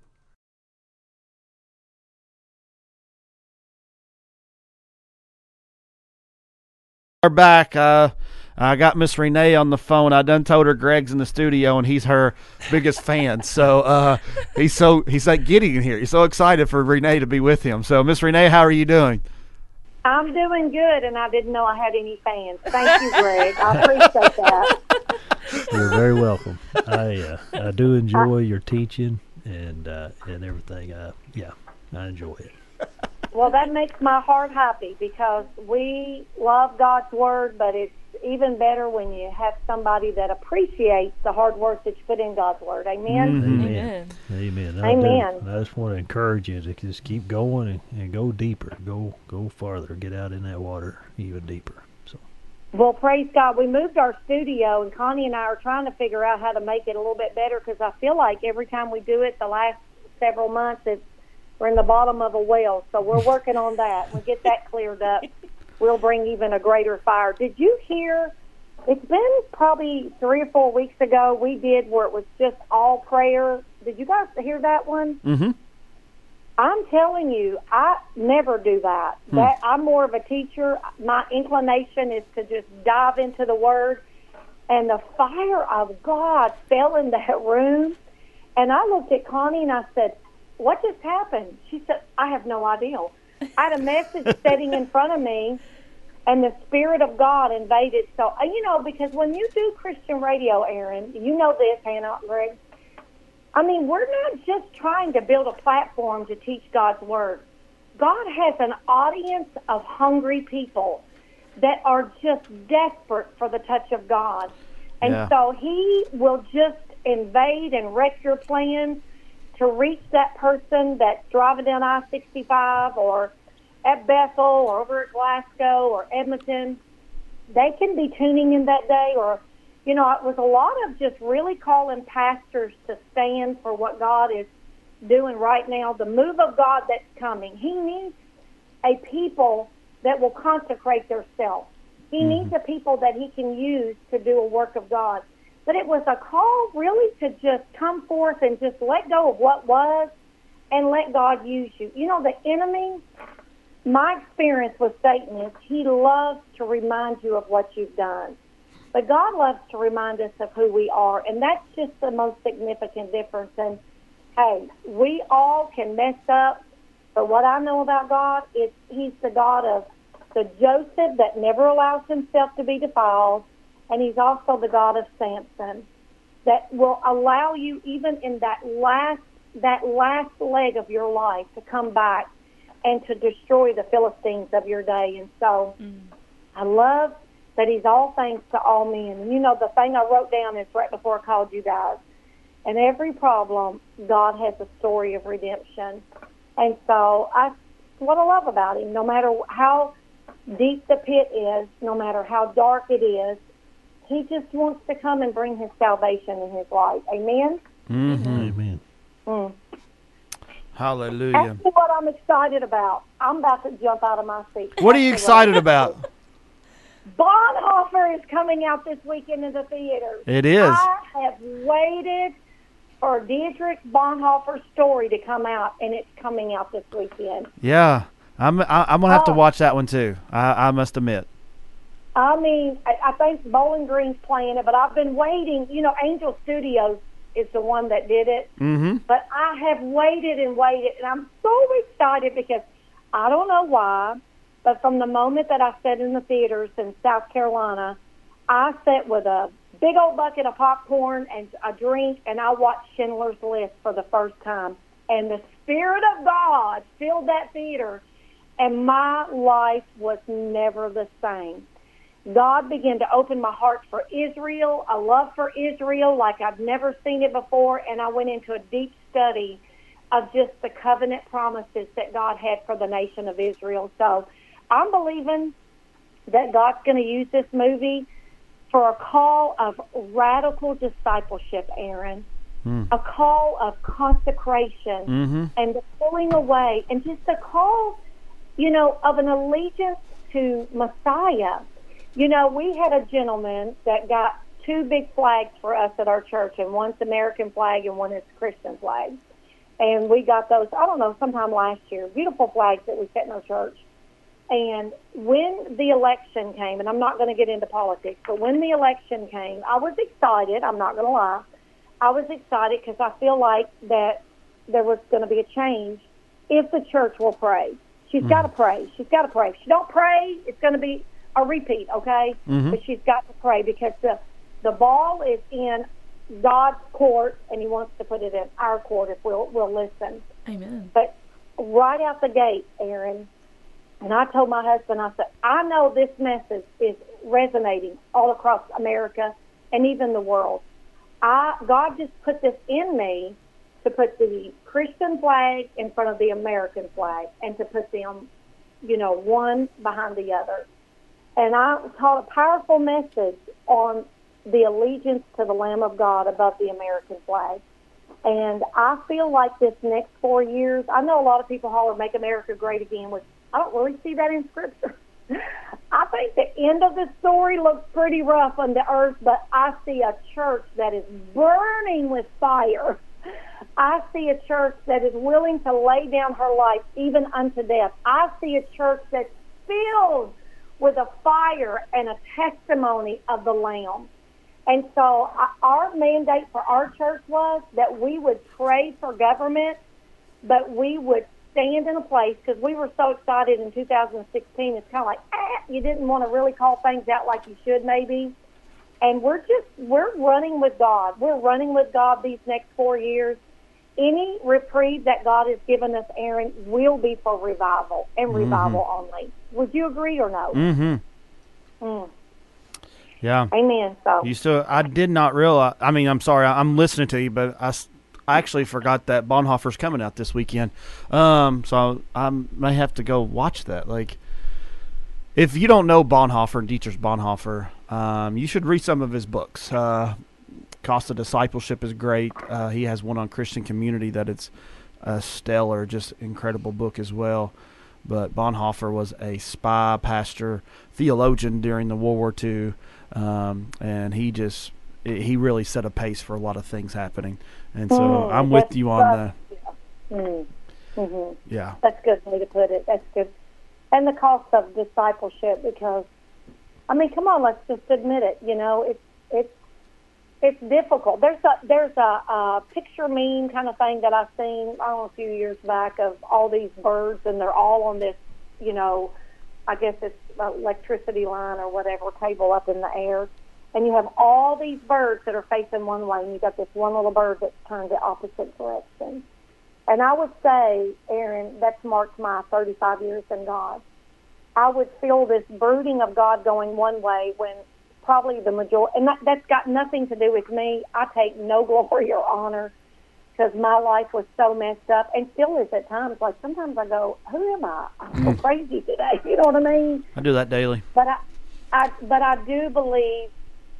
We're back. I got Miss Renee on the phone. I done told her Greg's in the studio and he's her biggest fan. So he's like giddy in here. He's so excited for Renee to be with him. So Miss Renee, how are you doing? I'm doing good, and I didn't know I had any fans. Thank you, Greg. I appreciate that. You're very welcome. I do enjoy your teaching and everything. I enjoy it. Well, that makes my heart happy, because we love God's Word, but it's even better when you have somebody that appreciates the hard work that you put in God's Word. Amen? Amen. Amen. Amen. I just want to encourage you to just keep going and go deeper. Go farther. Get out in that water even deeper. So. Well, praise God. We moved our studio, and Connie and I are trying to figure out how to make it a little bit better, because I feel like every time we do it the last several months, we're in the bottom of a well. So we're working on that. We'll get that cleared up. We'll bring even a greater fire. Did you hear? It's been probably 3 or 4 weeks ago we did where it was just all prayer. Did you guys hear that one? Mm-hmm. I'm telling you, I never do that. I'm more of a teacher. My inclination is to just dive into the Word. And the fire of God fell in that room. And I looked at Connie and I said, "What just happened?" She said, "I have no idea." I had a message sitting in front of me, and the Spirit of God invaded. So, because when you do Christian radio, Aaron, you know this, Hannah, Greg, I mean, we're not just trying to build a platform to teach God's Word. God has an audience of hungry people that are just desperate for the touch of God. And so He will just invade and wreck your plans to reach that person that's driving down I-65 or at Bethel or over at Glasgow or Edmonton. They can be tuning in that day, or, it was a lot of just really calling pastors to stand for what God is doing right now, the move of God that's coming. He needs a people that will consecrate themselves. He needs a people that He can use to do a work of God. But it was a call really to just come forth and just let go of what was and let God use you. The enemy, my experience with Satan is he loves to remind you of what you've done. But God loves to remind us of who we are, and that's just the most significant difference. And, hey, we all can mess up, but what I know about God is He's the God of the Joseph that never allows himself to be defiled, and He's also the God of Samson that will allow you, even in that last leg of your life, to come back and to destroy the Philistines of your day. And so I love that He's all things to all men. The thing I wrote down is right before I called you guys. In every problem, God has a story of redemption. And so that's what I love about Him. No matter how deep the pit is, no matter how dark it is, He just wants to come and bring his salvation in his life. Amen? Amen. Mm. Hallelujah. That's what I'm excited about. I'm about to jump out of my seat. What are you excited about? Bonhoeffer is coming out this weekend in the theater. It is. I have waited for Dietrich Bonhoeffer's story to come out, and it's coming out this weekend. Yeah. I'm gonna have to watch that one too. I must admit. I mean, I think Bowling Green's playing it, but I've been waiting. You know, Angel Studios is the one that did it. Mm-hmm. But I have waited and waited, and I'm so excited because I don't know why, but from the moment that I sat in the theaters in South Carolina, I sat with a big old bucket of popcorn and a drink, and I watched Schindler's List for the first time. And the Spirit of God filled that theater, and my life was never the same. God began to open my heart for Israel, a love for Israel like I've never seen it before, and I went into a deep study of just the covenant promises that God had for the nation of Israel. So I'm believing that God's going to use this movie for a call of radical discipleship, Aaron, a call of consecration and the pulling away, and just a call, you know, of an allegiance to Messiah. You know, we had a gentleman that got 2 big flags for us at our church, and one's American flag and one is Christian flag. And we got those, I don't know, sometime last year, beautiful flags that we set in our church. And when the election came, and I'm not going to get into politics, but when the election came, I was excited. I'm not going to lie. I was excited because I feel like that there was going to be a change if the church will pray. She's got to pray. She's got to pray. If she don't pray, it's going to be a repeat, okay? But she's got to pray because the ball is in God's court, and he wants to put it in our court if we'll listen. Amen. But right out the gate, Aaron, and I told my husband, I said, I know this message is resonating all across America and even the world. God just put this in me to put the Christian flag in front of the American flag and to put them, you know, one behind the other. And I taught a powerful message on the allegiance to the Lamb of God above the American flag. And I feel like this next 4 years, I know a lot of people holler, make America great again, which I don't really see that in Scripture. I think the end of the story looks pretty rough on the earth, but I see a church that is burning with fire. I see a church that is willing to lay down her life even unto death. I see a church that's filled with a fire and a testimony of the Lamb. And so our mandate for our church was that we would pray for government, but we would stand in a place, because we were so excited in 2016. It's kind of like, you didn't want to really call things out like you should maybe. And we're running with God. We're running with God these next 4 years. Any reprieve that God has given us, Aaron, will be for revival and revival only. Would you agree or no? Yeah. Amen. So I did not realize. I mean, I'm sorry. I'm listening to you, but I actually forgot that Bonhoeffer's coming out this weekend. So I may have to go watch that. Like, if you don't know Bonhoeffer and Dietrich Bonhoeffer, you should read some of his books. Cost of Discipleship is great. He has one on Christian community that it's a stellar, just incredible book as well. But Bonhoeffer was a spy, pastor, theologian during the World War II, and he really set a pace for a lot of things happening. And so I'm with you on the yeah. That's a good way to put it. That's good. And the cost of discipleship, because, I mean, come on, let's just admit it. You know, it's difficult. There's a picture meme kind of thing that I've seen, I don't know, a few years back of all these birds, and they're all on this, you know, I guess it's electricity line or whatever, cable up in the air. And you have all these birds that are facing one way, and you got this one little bird that's turned the opposite direction. And I would say, Aaron, that's marked my 35 years in God. I would feel this brooding of God going one way when probably the majority, and that's got nothing to do with me. I take no glory or honor because my life was so messed up, and still is at times. Like, sometimes I go, who am I? I'm so crazy today. You know what I mean? I do that daily. But I do believe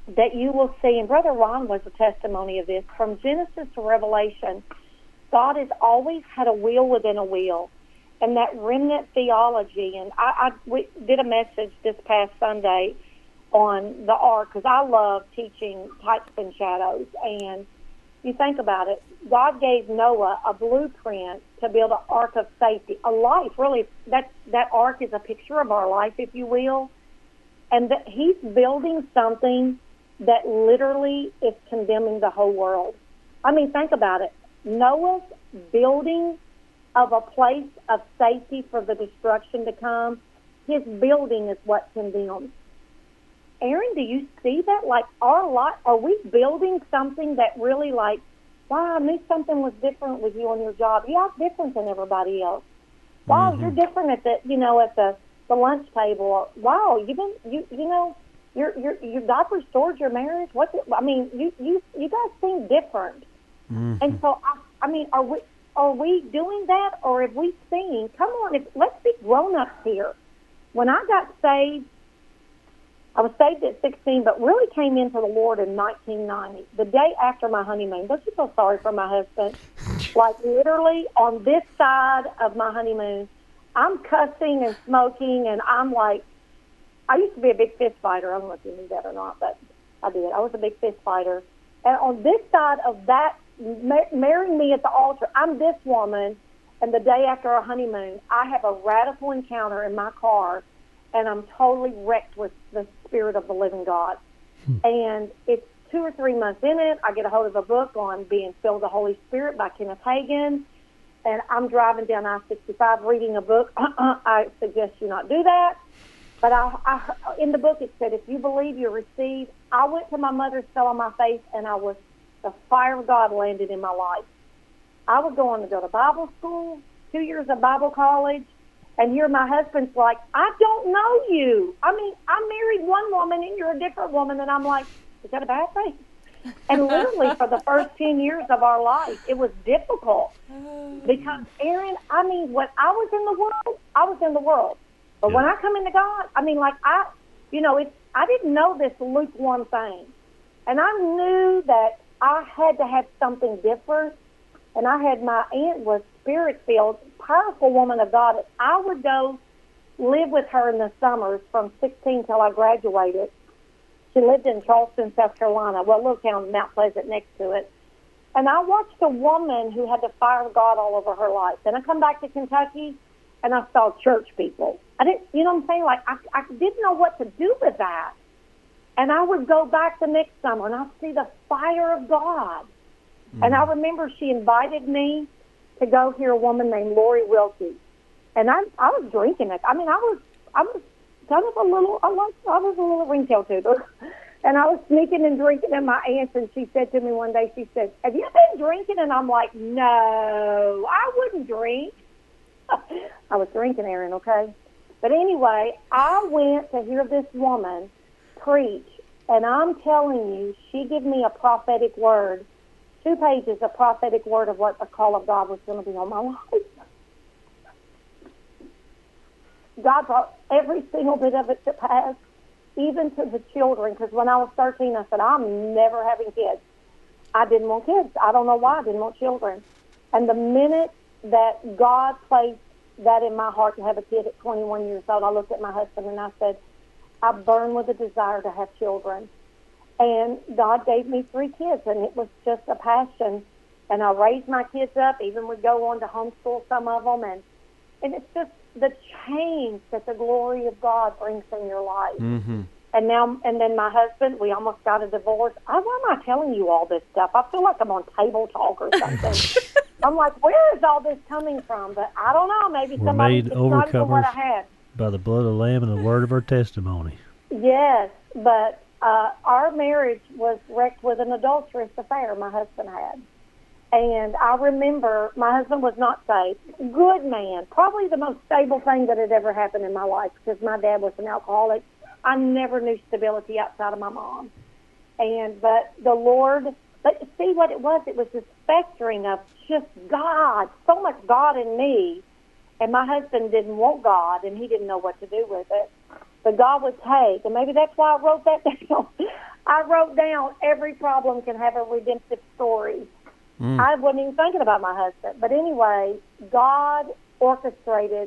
that you will see, and Brother Ron was a testimony of this, from Genesis to Revelation, God has always had a wheel within a wheel. And that remnant theology, and we did a message this past Sunday on the ark, because I love teaching types and shadows. And you think about it, God gave Noah a blueprint to build an ark of safety, a life, really. That ark is a picture of our life, if you will. And that he's building something that literally is condemning the whole world. I mean, think about it. Noah's building of a place of safety for the destruction to come, his building is what condemns. Aaron, do you see that? Like, our life, are we building something that really, like, wow, I knew something was different with you on your job. You're different than everybody else. Wow, you're different at the lunch table. Or, wow, God restored your marriage. You guys seem different. Mm-hmm. And so, I mean, are we doing that, or have we seen? Come on, let's be grown-ups here. When I got saved, I was saved at 16, but really came into the Lord in 1990, the day after my honeymoon. Don't you feel sorry for my husband? Like, literally, on this side of my honeymoon, I'm cussing and smoking, and I'm like, I used to be a big fist fighter. I don't know if you knew that or not, but I did. I was a big fist fighter. And on this side of that, marrying me at the altar, I'm this woman, and the day after our honeymoon, I have a radical encounter in my car, and I'm totally wrecked with the Spirit of the living God. And it's 2 or 3 months in it, I get a hold of a book on being filled with the Holy Spirit by Kenneth Hagin, and I'm driving down I-65 reading a book. I suggest you not do that. But in the book it said, if you believe, you receive. I went to my mother's, fell on my face, and the fire of God landed in my life. I was going to go to Bible school, 2 years of Bible college, and here my husband's like, I don't know you. I mean, I married one woman and you're a different woman. And I'm like, is that a bad thing? And literally for the first 10 years of our life, it was difficult. Because, Aaron, I mean, when I was in the world, I was in the world. But when I come into God, I mean, like, I didn't know this lukewarm thing. And I knew that I had to have something different. And my aunt was Spirit-filled, powerful woman of God. I would go live with her in the summers from 16 till I graduated. She lived in Charleston, South Carolina, a little town, Mount Pleasant, next to it. And I watched a woman who had the fire of God all over her life. Then I come back to Kentucky, and I saw church people. I didn't, you know what I'm saying? Like, I didn't know what to do with that. And I would go back the next summer, and I'd see the fire of God. And I remember she invited me to go hear a woman named Lori Wilkie. And I was drinking it. I mean, I was kind of a little ringtail tuber. And I was sneaking and drinking at my aunt's, and she said to me one day, she said, have you been drinking? And I'm like, no, I wouldn't drink. I was drinking, Aaron, okay? But anyway, I went to hear this woman preach, and I'm telling you, she gave me a prophetic word, 2 pages of prophetic word of what the call of God was going to be on my life. God brought every single bit of it to pass, even to the children, because when I was 13, I said, I'm never having kids. I didn't want kids. I don't know why I didn't want children. And the minute that God placed that in my heart to have a kid at 21 years old, I looked at my husband and I said, I burn with a desire to have children. And God gave me 3 kids, and it was just a passion. And I raised my kids up, even would go on to homeschool some of them. And it's just the change that the glory of God brings in your life. Mm-hmm. And then my husband, we almost got a divorce. Why am I telling you all this stuff? I feel like I'm on Table Talk or something. I'm like, where is all this coming from? But I don't know. Maybe We're somebody's made excited for what I overcomers had. by the blood of the Lamb and the word of our testimony. Yes, but our marriage was wrecked with an adulterous affair my husband had. And I remember my husband was not saved. Good man. Probably the most stable thing that had ever happened in my life, because my dad was an alcoholic. I never knew stability outside of my mom. But the Lord, but see what it was? It was this festering of just God, so much God in me. And my husband didn't want God, and he didn't know what to do with it. but God would take, and maybe that's why I wrote that down. I wrote down every problem can have a redemptive story. I wasn't even thinking about my husband. But anyway, God orchestrated,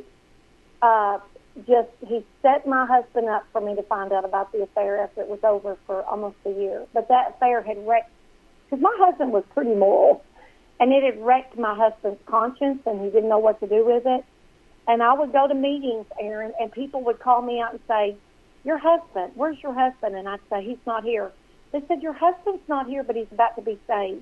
he set my husband up for me to find out about the affair after it was over for almost a year. But that affair had wrecked, because my husband was pretty moral, and it had wrecked my husband's conscience, and he didn't know what to do with it. And I would go to meetings, Aaron, and people would call me out and say, your husband, where's your husband? And I'd say, he's not here. They said, your husband's not here, but he's about to be saved.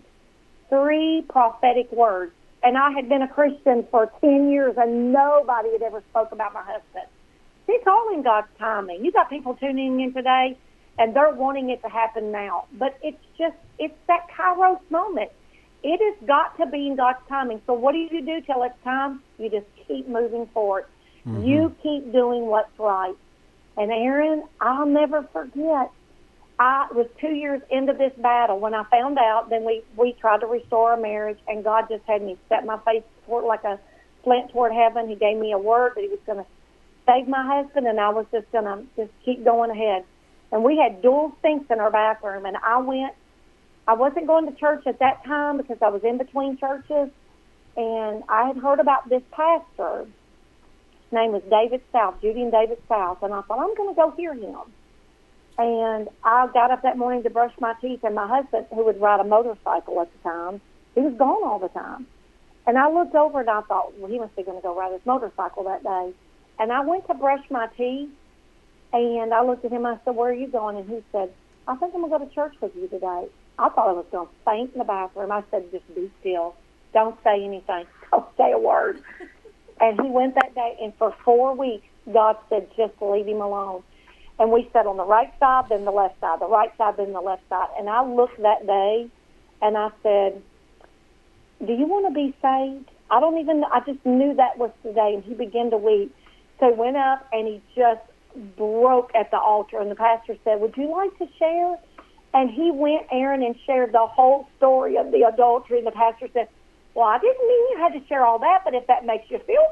3 prophetic words. And I had been a Christian for 10 years, and nobody had ever spoke about my husband. It's all in God's timing. You got people tuning in today, and they're wanting it to happen now. But it's that Kairos moment. It has got to be in God's timing. So what do you do till it's time? You just keep moving forward. You keep doing what's right. And Aaron, I'll never forget, I was 2 years into this battle when I found out. Then we tried to restore our marriage, and God just had me set my face toward like a slant toward heaven. He gave me a word that he was going to save my husband, and I was just going to just keep going ahead. And we had dual sinks in our bathroom, and I wasn't going to church at that time because I was in between churches, and I had heard about this pastor. His name was David South, Judy and David South, and I thought, I'm going to go hear him. And I got up that morning to brush my teeth, and my husband, who would ride a motorcycle at the time, he was gone all the time. And I looked over, and I thought, well, he must be going to go ride his motorcycle that day. And I went to brush my teeth, and I looked at him, and I said, where are you going? And he said, I think I'm going to go to church with you today. I thought I was going to faint in the bathroom. I said, just be still. Don't say anything. Don't say a word. And he went that day, and for 4 weeks, God said, just leave him alone. And we sat on the right side, then the left side, the right side, then the left side. And I looked that day, and I said, do you want to be saved? I just knew that was the day. And he began to weep. So he went up, and he just broke at the altar. And the pastor said, would you like to share? And he went, Aaron, and shared the whole story of the adultery. And the pastor said, well, I didn't mean you had to share all that, but if that makes you feel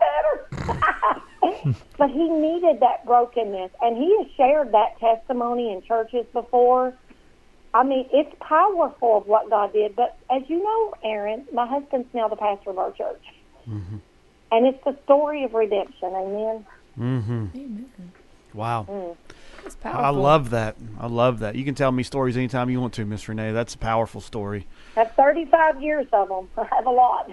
better. But he needed that brokenness, and he has shared that testimony in churches before. I mean, it's powerful of what God did. But as you know, Aaron, my husband's now the pastor of our church. And it's the story of redemption. Amen? Amen. Wow. It's powerful. I love that. I love that. You can tell me stories anytime you want to, Miss Renee. That's a powerful story. I have 35 years of them. I have a lot.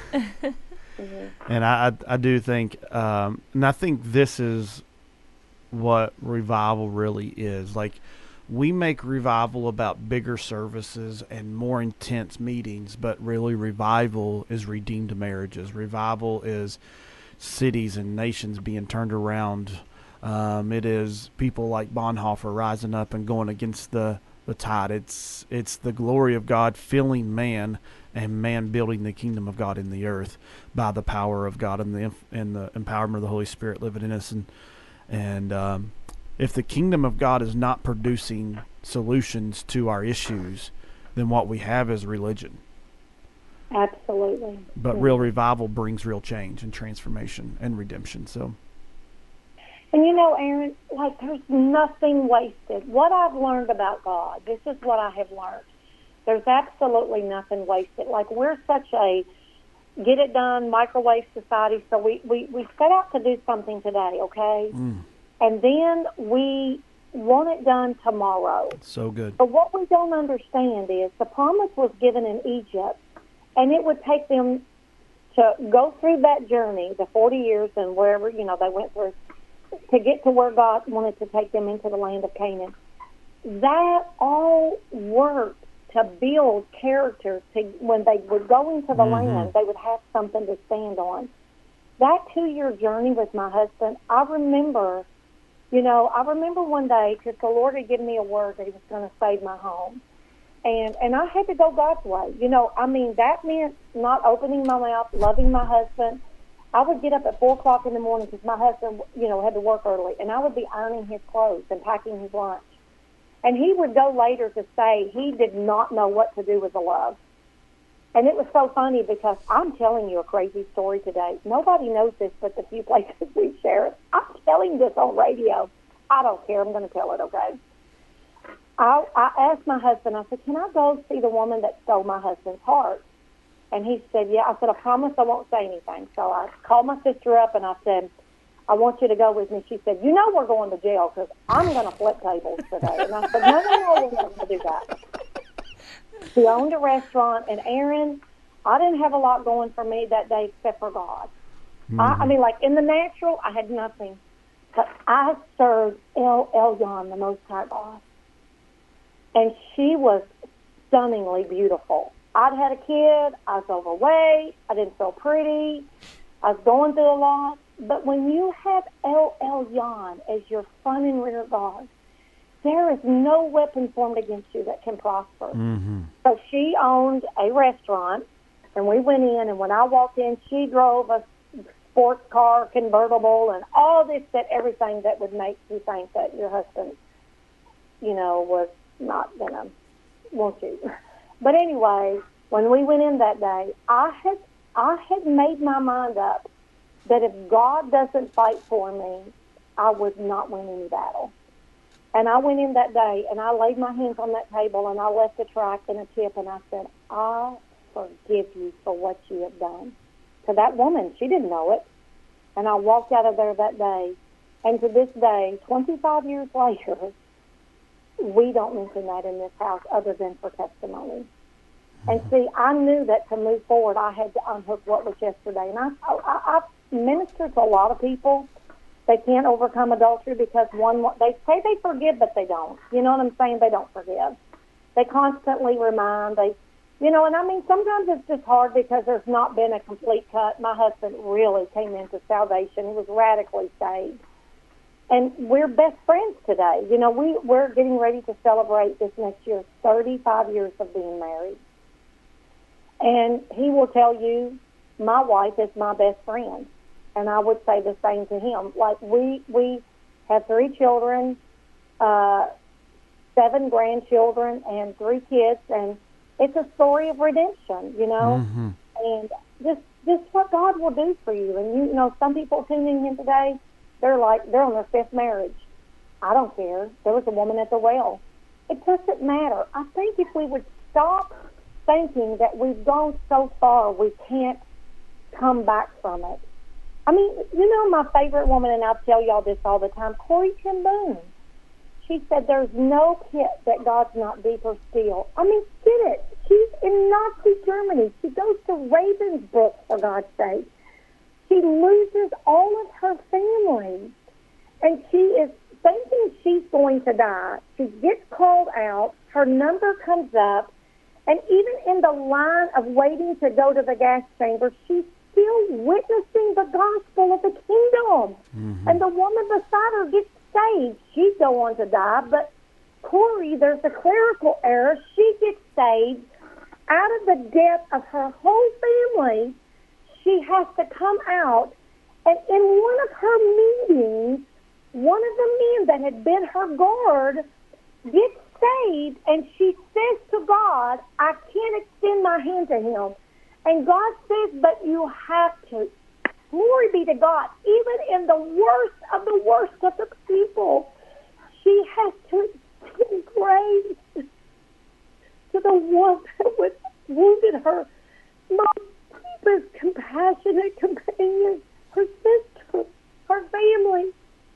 And I do think, and I think this is what revival really is. Like, we make revival about bigger services and more intense meetings, but really revival is redeemed marriages. Revival is cities and nations being turned around. It is people like Bonhoeffer rising up and going against the tide. It's the glory of God filling man, and man building the kingdom of God in the earth by the power of God and the empowerment of the Holy Spirit living in us. And if the kingdom of God is not producing solutions to our issues, then what we have is religion. Absolutely. But real revival brings real change and transformation and redemption. So. And you know, Aaron, like, there's nothing wasted. What I've learned about God, this is what I have learned. There's absolutely nothing wasted. Like, we're such a get it done microwave society, so we set out to do something today, okay? And then we want it done tomorrow. So good. But what we don't understand is the promise was given in Egypt, and it would take them to go through that journey, the 40 years and wherever, they went through, to get to where God wanted to take them into the land of Canaan. That all worked to build character. When they would go into the land, they would have something to stand on. That 2-year journey with my husband, I remember one day, because the Lord had given me a word that he was going to save my home. And I had to go God's way. That meant not opening my mouth, loving my husband. I would get up at 4 o'clock in the morning because my husband, had to work early, and I would be ironing his clothes and packing his lunch. And he would go later to say he did not know what to do with the love. And it was so funny because I'm telling you a crazy story today. Nobody knows this but the few places we share it. I'm telling this on radio. I don't care. I'm going to tell it, okay? I asked my husband, I said, can I go see the woman that stole my husband's heart? And he said, yeah. I said, I promise I won't say anything. So I called my sister up and I said, I want you to go with me. She said, you know we're going to jail because I'm going to flip tables today. And I said, no, we're not going to do that. She owned a restaurant, and Aaron, I didn't have a lot going for me that day except for God. I mean, like in the natural, I had nothing. But I served El Elyon, the Most High God. And she was stunningly beautiful. I'd had a kid. I was overweight. I didn't feel pretty. I was going through a lot. But when you have El Elyon as your front and rear guard, there is no weapon formed against you that can prosper. So she owned a restaurant, and we went in, and when I walked in, she drove a sports car, convertible, and all this, that everything that would make you think that your husband, you know, was not going to want you. But anyway, when we went in that day, I had made my mind up that if God doesn't fight for me, I would not win any battle. And I went in that day, and I laid my hands on that table, and I left a tract and a tip, and I said, I forgive you for what you have done. To that woman, she didn't know it. And I walked out of there that day. And to this day, 25 years later, we don't mention that in this house other than for testimony. And see, I knew that to move forward, I had to unhook what was yesterday. And I minister to a lot of people. They can't overcome adultery because they say they forgive, but they don't. You know what I'm saying? They don't forgive. They constantly remind. And I mean, sometimes it's just hard because there's not been a complete cut. My husband really came into salvation. He was radically saved. And we're best friends today. You know, we're getting ready to celebrate this next year 35 years of being married. And he will tell you, my wife is my best friend. And I would say the same to him. Like, we have 3 children, 7 grandchildren, and 3 kids, and it's a story of redemption, you know? And just what God will do for you. And, you know, some people tuning in today, they're on their 5th marriage. I don't care. There was a woman at the well. It doesn't matter. I think if we would stop thinking that we've gone so far we can't come back from it. I mean, you know, my favorite woman, and I'll tell y'all this all the time, Corrie ten Boom. She said, there's no pit that God's not deeper still. I mean, get it. She's in Nazi Germany. She goes to Ravensbrück, for God's sake. She loses all of her family. And she is thinking she's going to die. She gets called out. Her number comes up. And even in the line of waiting to go to the gas chamber, she's still witnessing the gospel of the kingdom. And the woman beside her gets saved. She'd go on to die, but Corrie, there's a clerical error. She gets saved. Out of the death of her whole family, she has to come out. And in one of her meetings, one of the men that had been her guard gets saved, and she says to God, I can't extend my hand to him. And God says, but you have to. Glory be to God. Even in the worst of the people, she has to extend grace to the one that wounded her most deepest, compassionate companion, her sister, her family.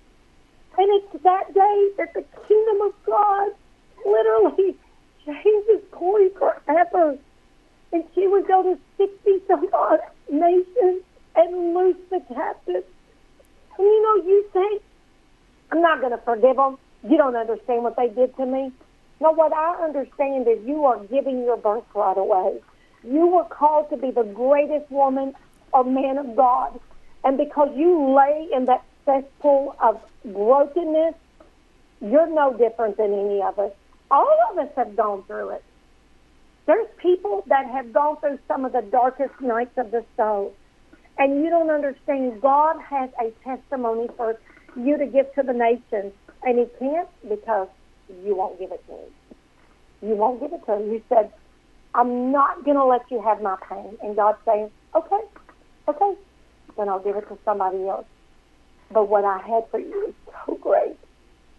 And it's that day that the kingdom of God literally changes Corrie forever. And she would go to 60-some-odd nations and loose the captives. And you know, you say, I'm not going to forgive them. You don't understand what they did to me. No, what I understand is you are giving your birthright away. You were called to be the greatest woman or man of God. And because you lay in that cesspool of brokenness, you're no different than any of us. All of us have gone through it. There's people that have gone through some of the darkest nights of the soul. And you don't understand. God has a testimony for you to give to the nations. And he can't because you won't give it to him. You won't give it to him. You said, I'm not going to let you have my pain. And God's saying, okay, then I'll give it to somebody else. But what I had for you is so great.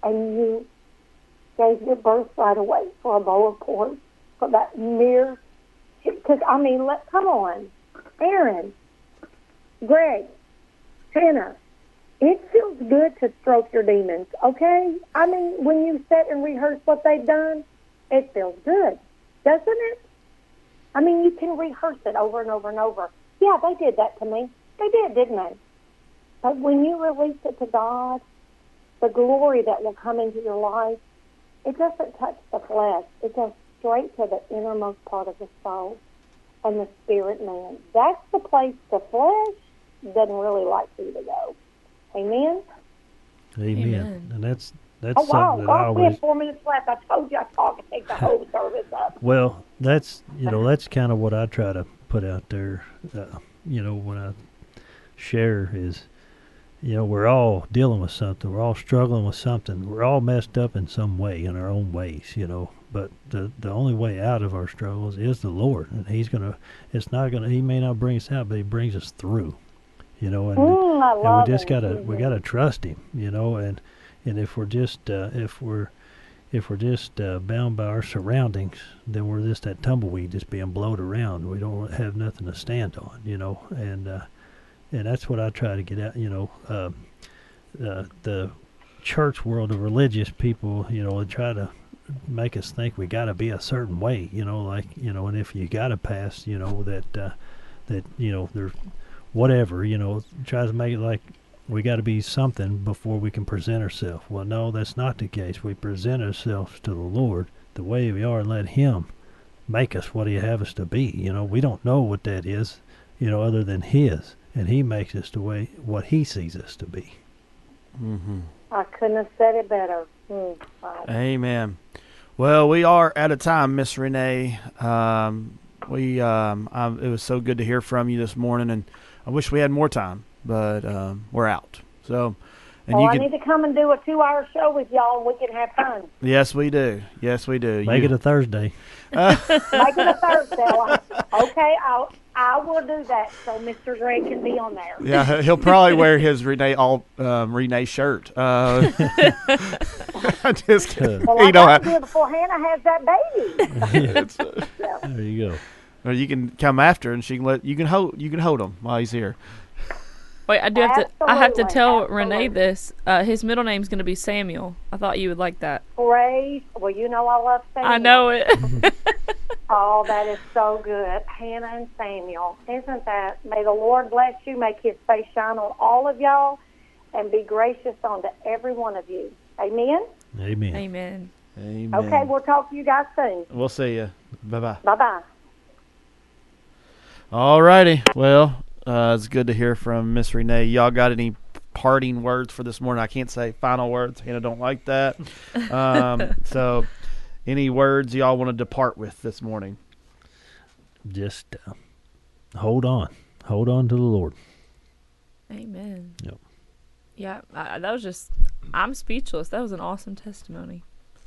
and you gave your birthright away for a bowl of pork, for that mere, because, I mean, come on. Aaron, Greg, Tanner, it feels good to stroke your demons, okay? I mean, when you sit and rehearse what they've done, it feels good, doesn't it? I mean, you can rehearse it over and over and over. Yeah, they did that to me. They did, didn't they? But when you release it to God, the glory that will come into your life, it doesn't touch the flesh. It goes straight to the innermost part of the soul and the spirit man. That's the place the flesh doesn't really like for you to go. Amen? Amen. And that's Oh, wow. something that I God, we always. have 4 minutes left. I told you I talk and take the whole service up. Well, that's that's kind of what I try to put out there. When I share is, we're all dealing with something. We're all struggling with something. We're all messed up in some way, in our own ways. But the only way out of our struggles is the Lord, and He's gonna. It's not gonna. He may not bring us out, but He brings us through. I And love we just it. we gotta trust Him. And if we're just bound by our surroundings, then we're just that tumbleweed just being blowed around. We don't have nothing to stand on. And that's what I try to get at. The church world, the religious people, they try to make us think we got to be a certain way, and if you got to pass, that there's whatever, tries to make it like we got to be something before we can present ourselves. Well, no, that's not the case. We present ourselves to the Lord the way we are and let Him make us what He have us to be. We don't know what that is, other than His, and He makes us the way what He sees us to be. Mm-hmm. I couldn't have said it better. Wow. Amen. Well, we are out of time, Miss Renee. It was so good to hear from you this morning, and I wish we had more time, but we're out. So, and I need to come and do a 2-hour show with y'all, and we can have fun. Yes, we do. Yes, we do. Make it a Thursday. Make it a Thursday. Okay, I will do that so Mr. Gray can be on there. Yeah, he'll probably wear his Renee shirt. Just kidding. Well, I got to do it before Hannah has that baby. There you go. Or you can come after, and she can you can hold him while he's here. Wait, I have to tell Absolutely. Renee this. His middle name's going to be Samuel. I thought you would like that. Praise. Well, I love Samuel. I know it. Oh, that is so good. Hannah and Samuel. Isn't that? May the Lord bless you, make His face shine on all of y'all, and be gracious unto every one of you. Amen? Amen. Amen. Amen. Okay, we'll talk to you guys soon. We'll see you. Bye-bye. Bye-bye. All righty. Well, it's good to hear from Miss Renee. Y'all got any parting words for this morning? I can't say final words. Hannah don't like that. So any words y'all want to depart with this morning? Just hold on. Hold on to the Lord. Amen. Yep. Yeah, that was just, I'm speechless. That was an awesome testimony.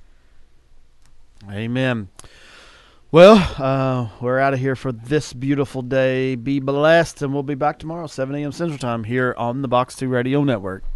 Amen. Well, we're out of here for this beautiful day. Be blessed, and we'll be back tomorrow, 7 a.m. Central Time, here on the Box 2 Radio Network.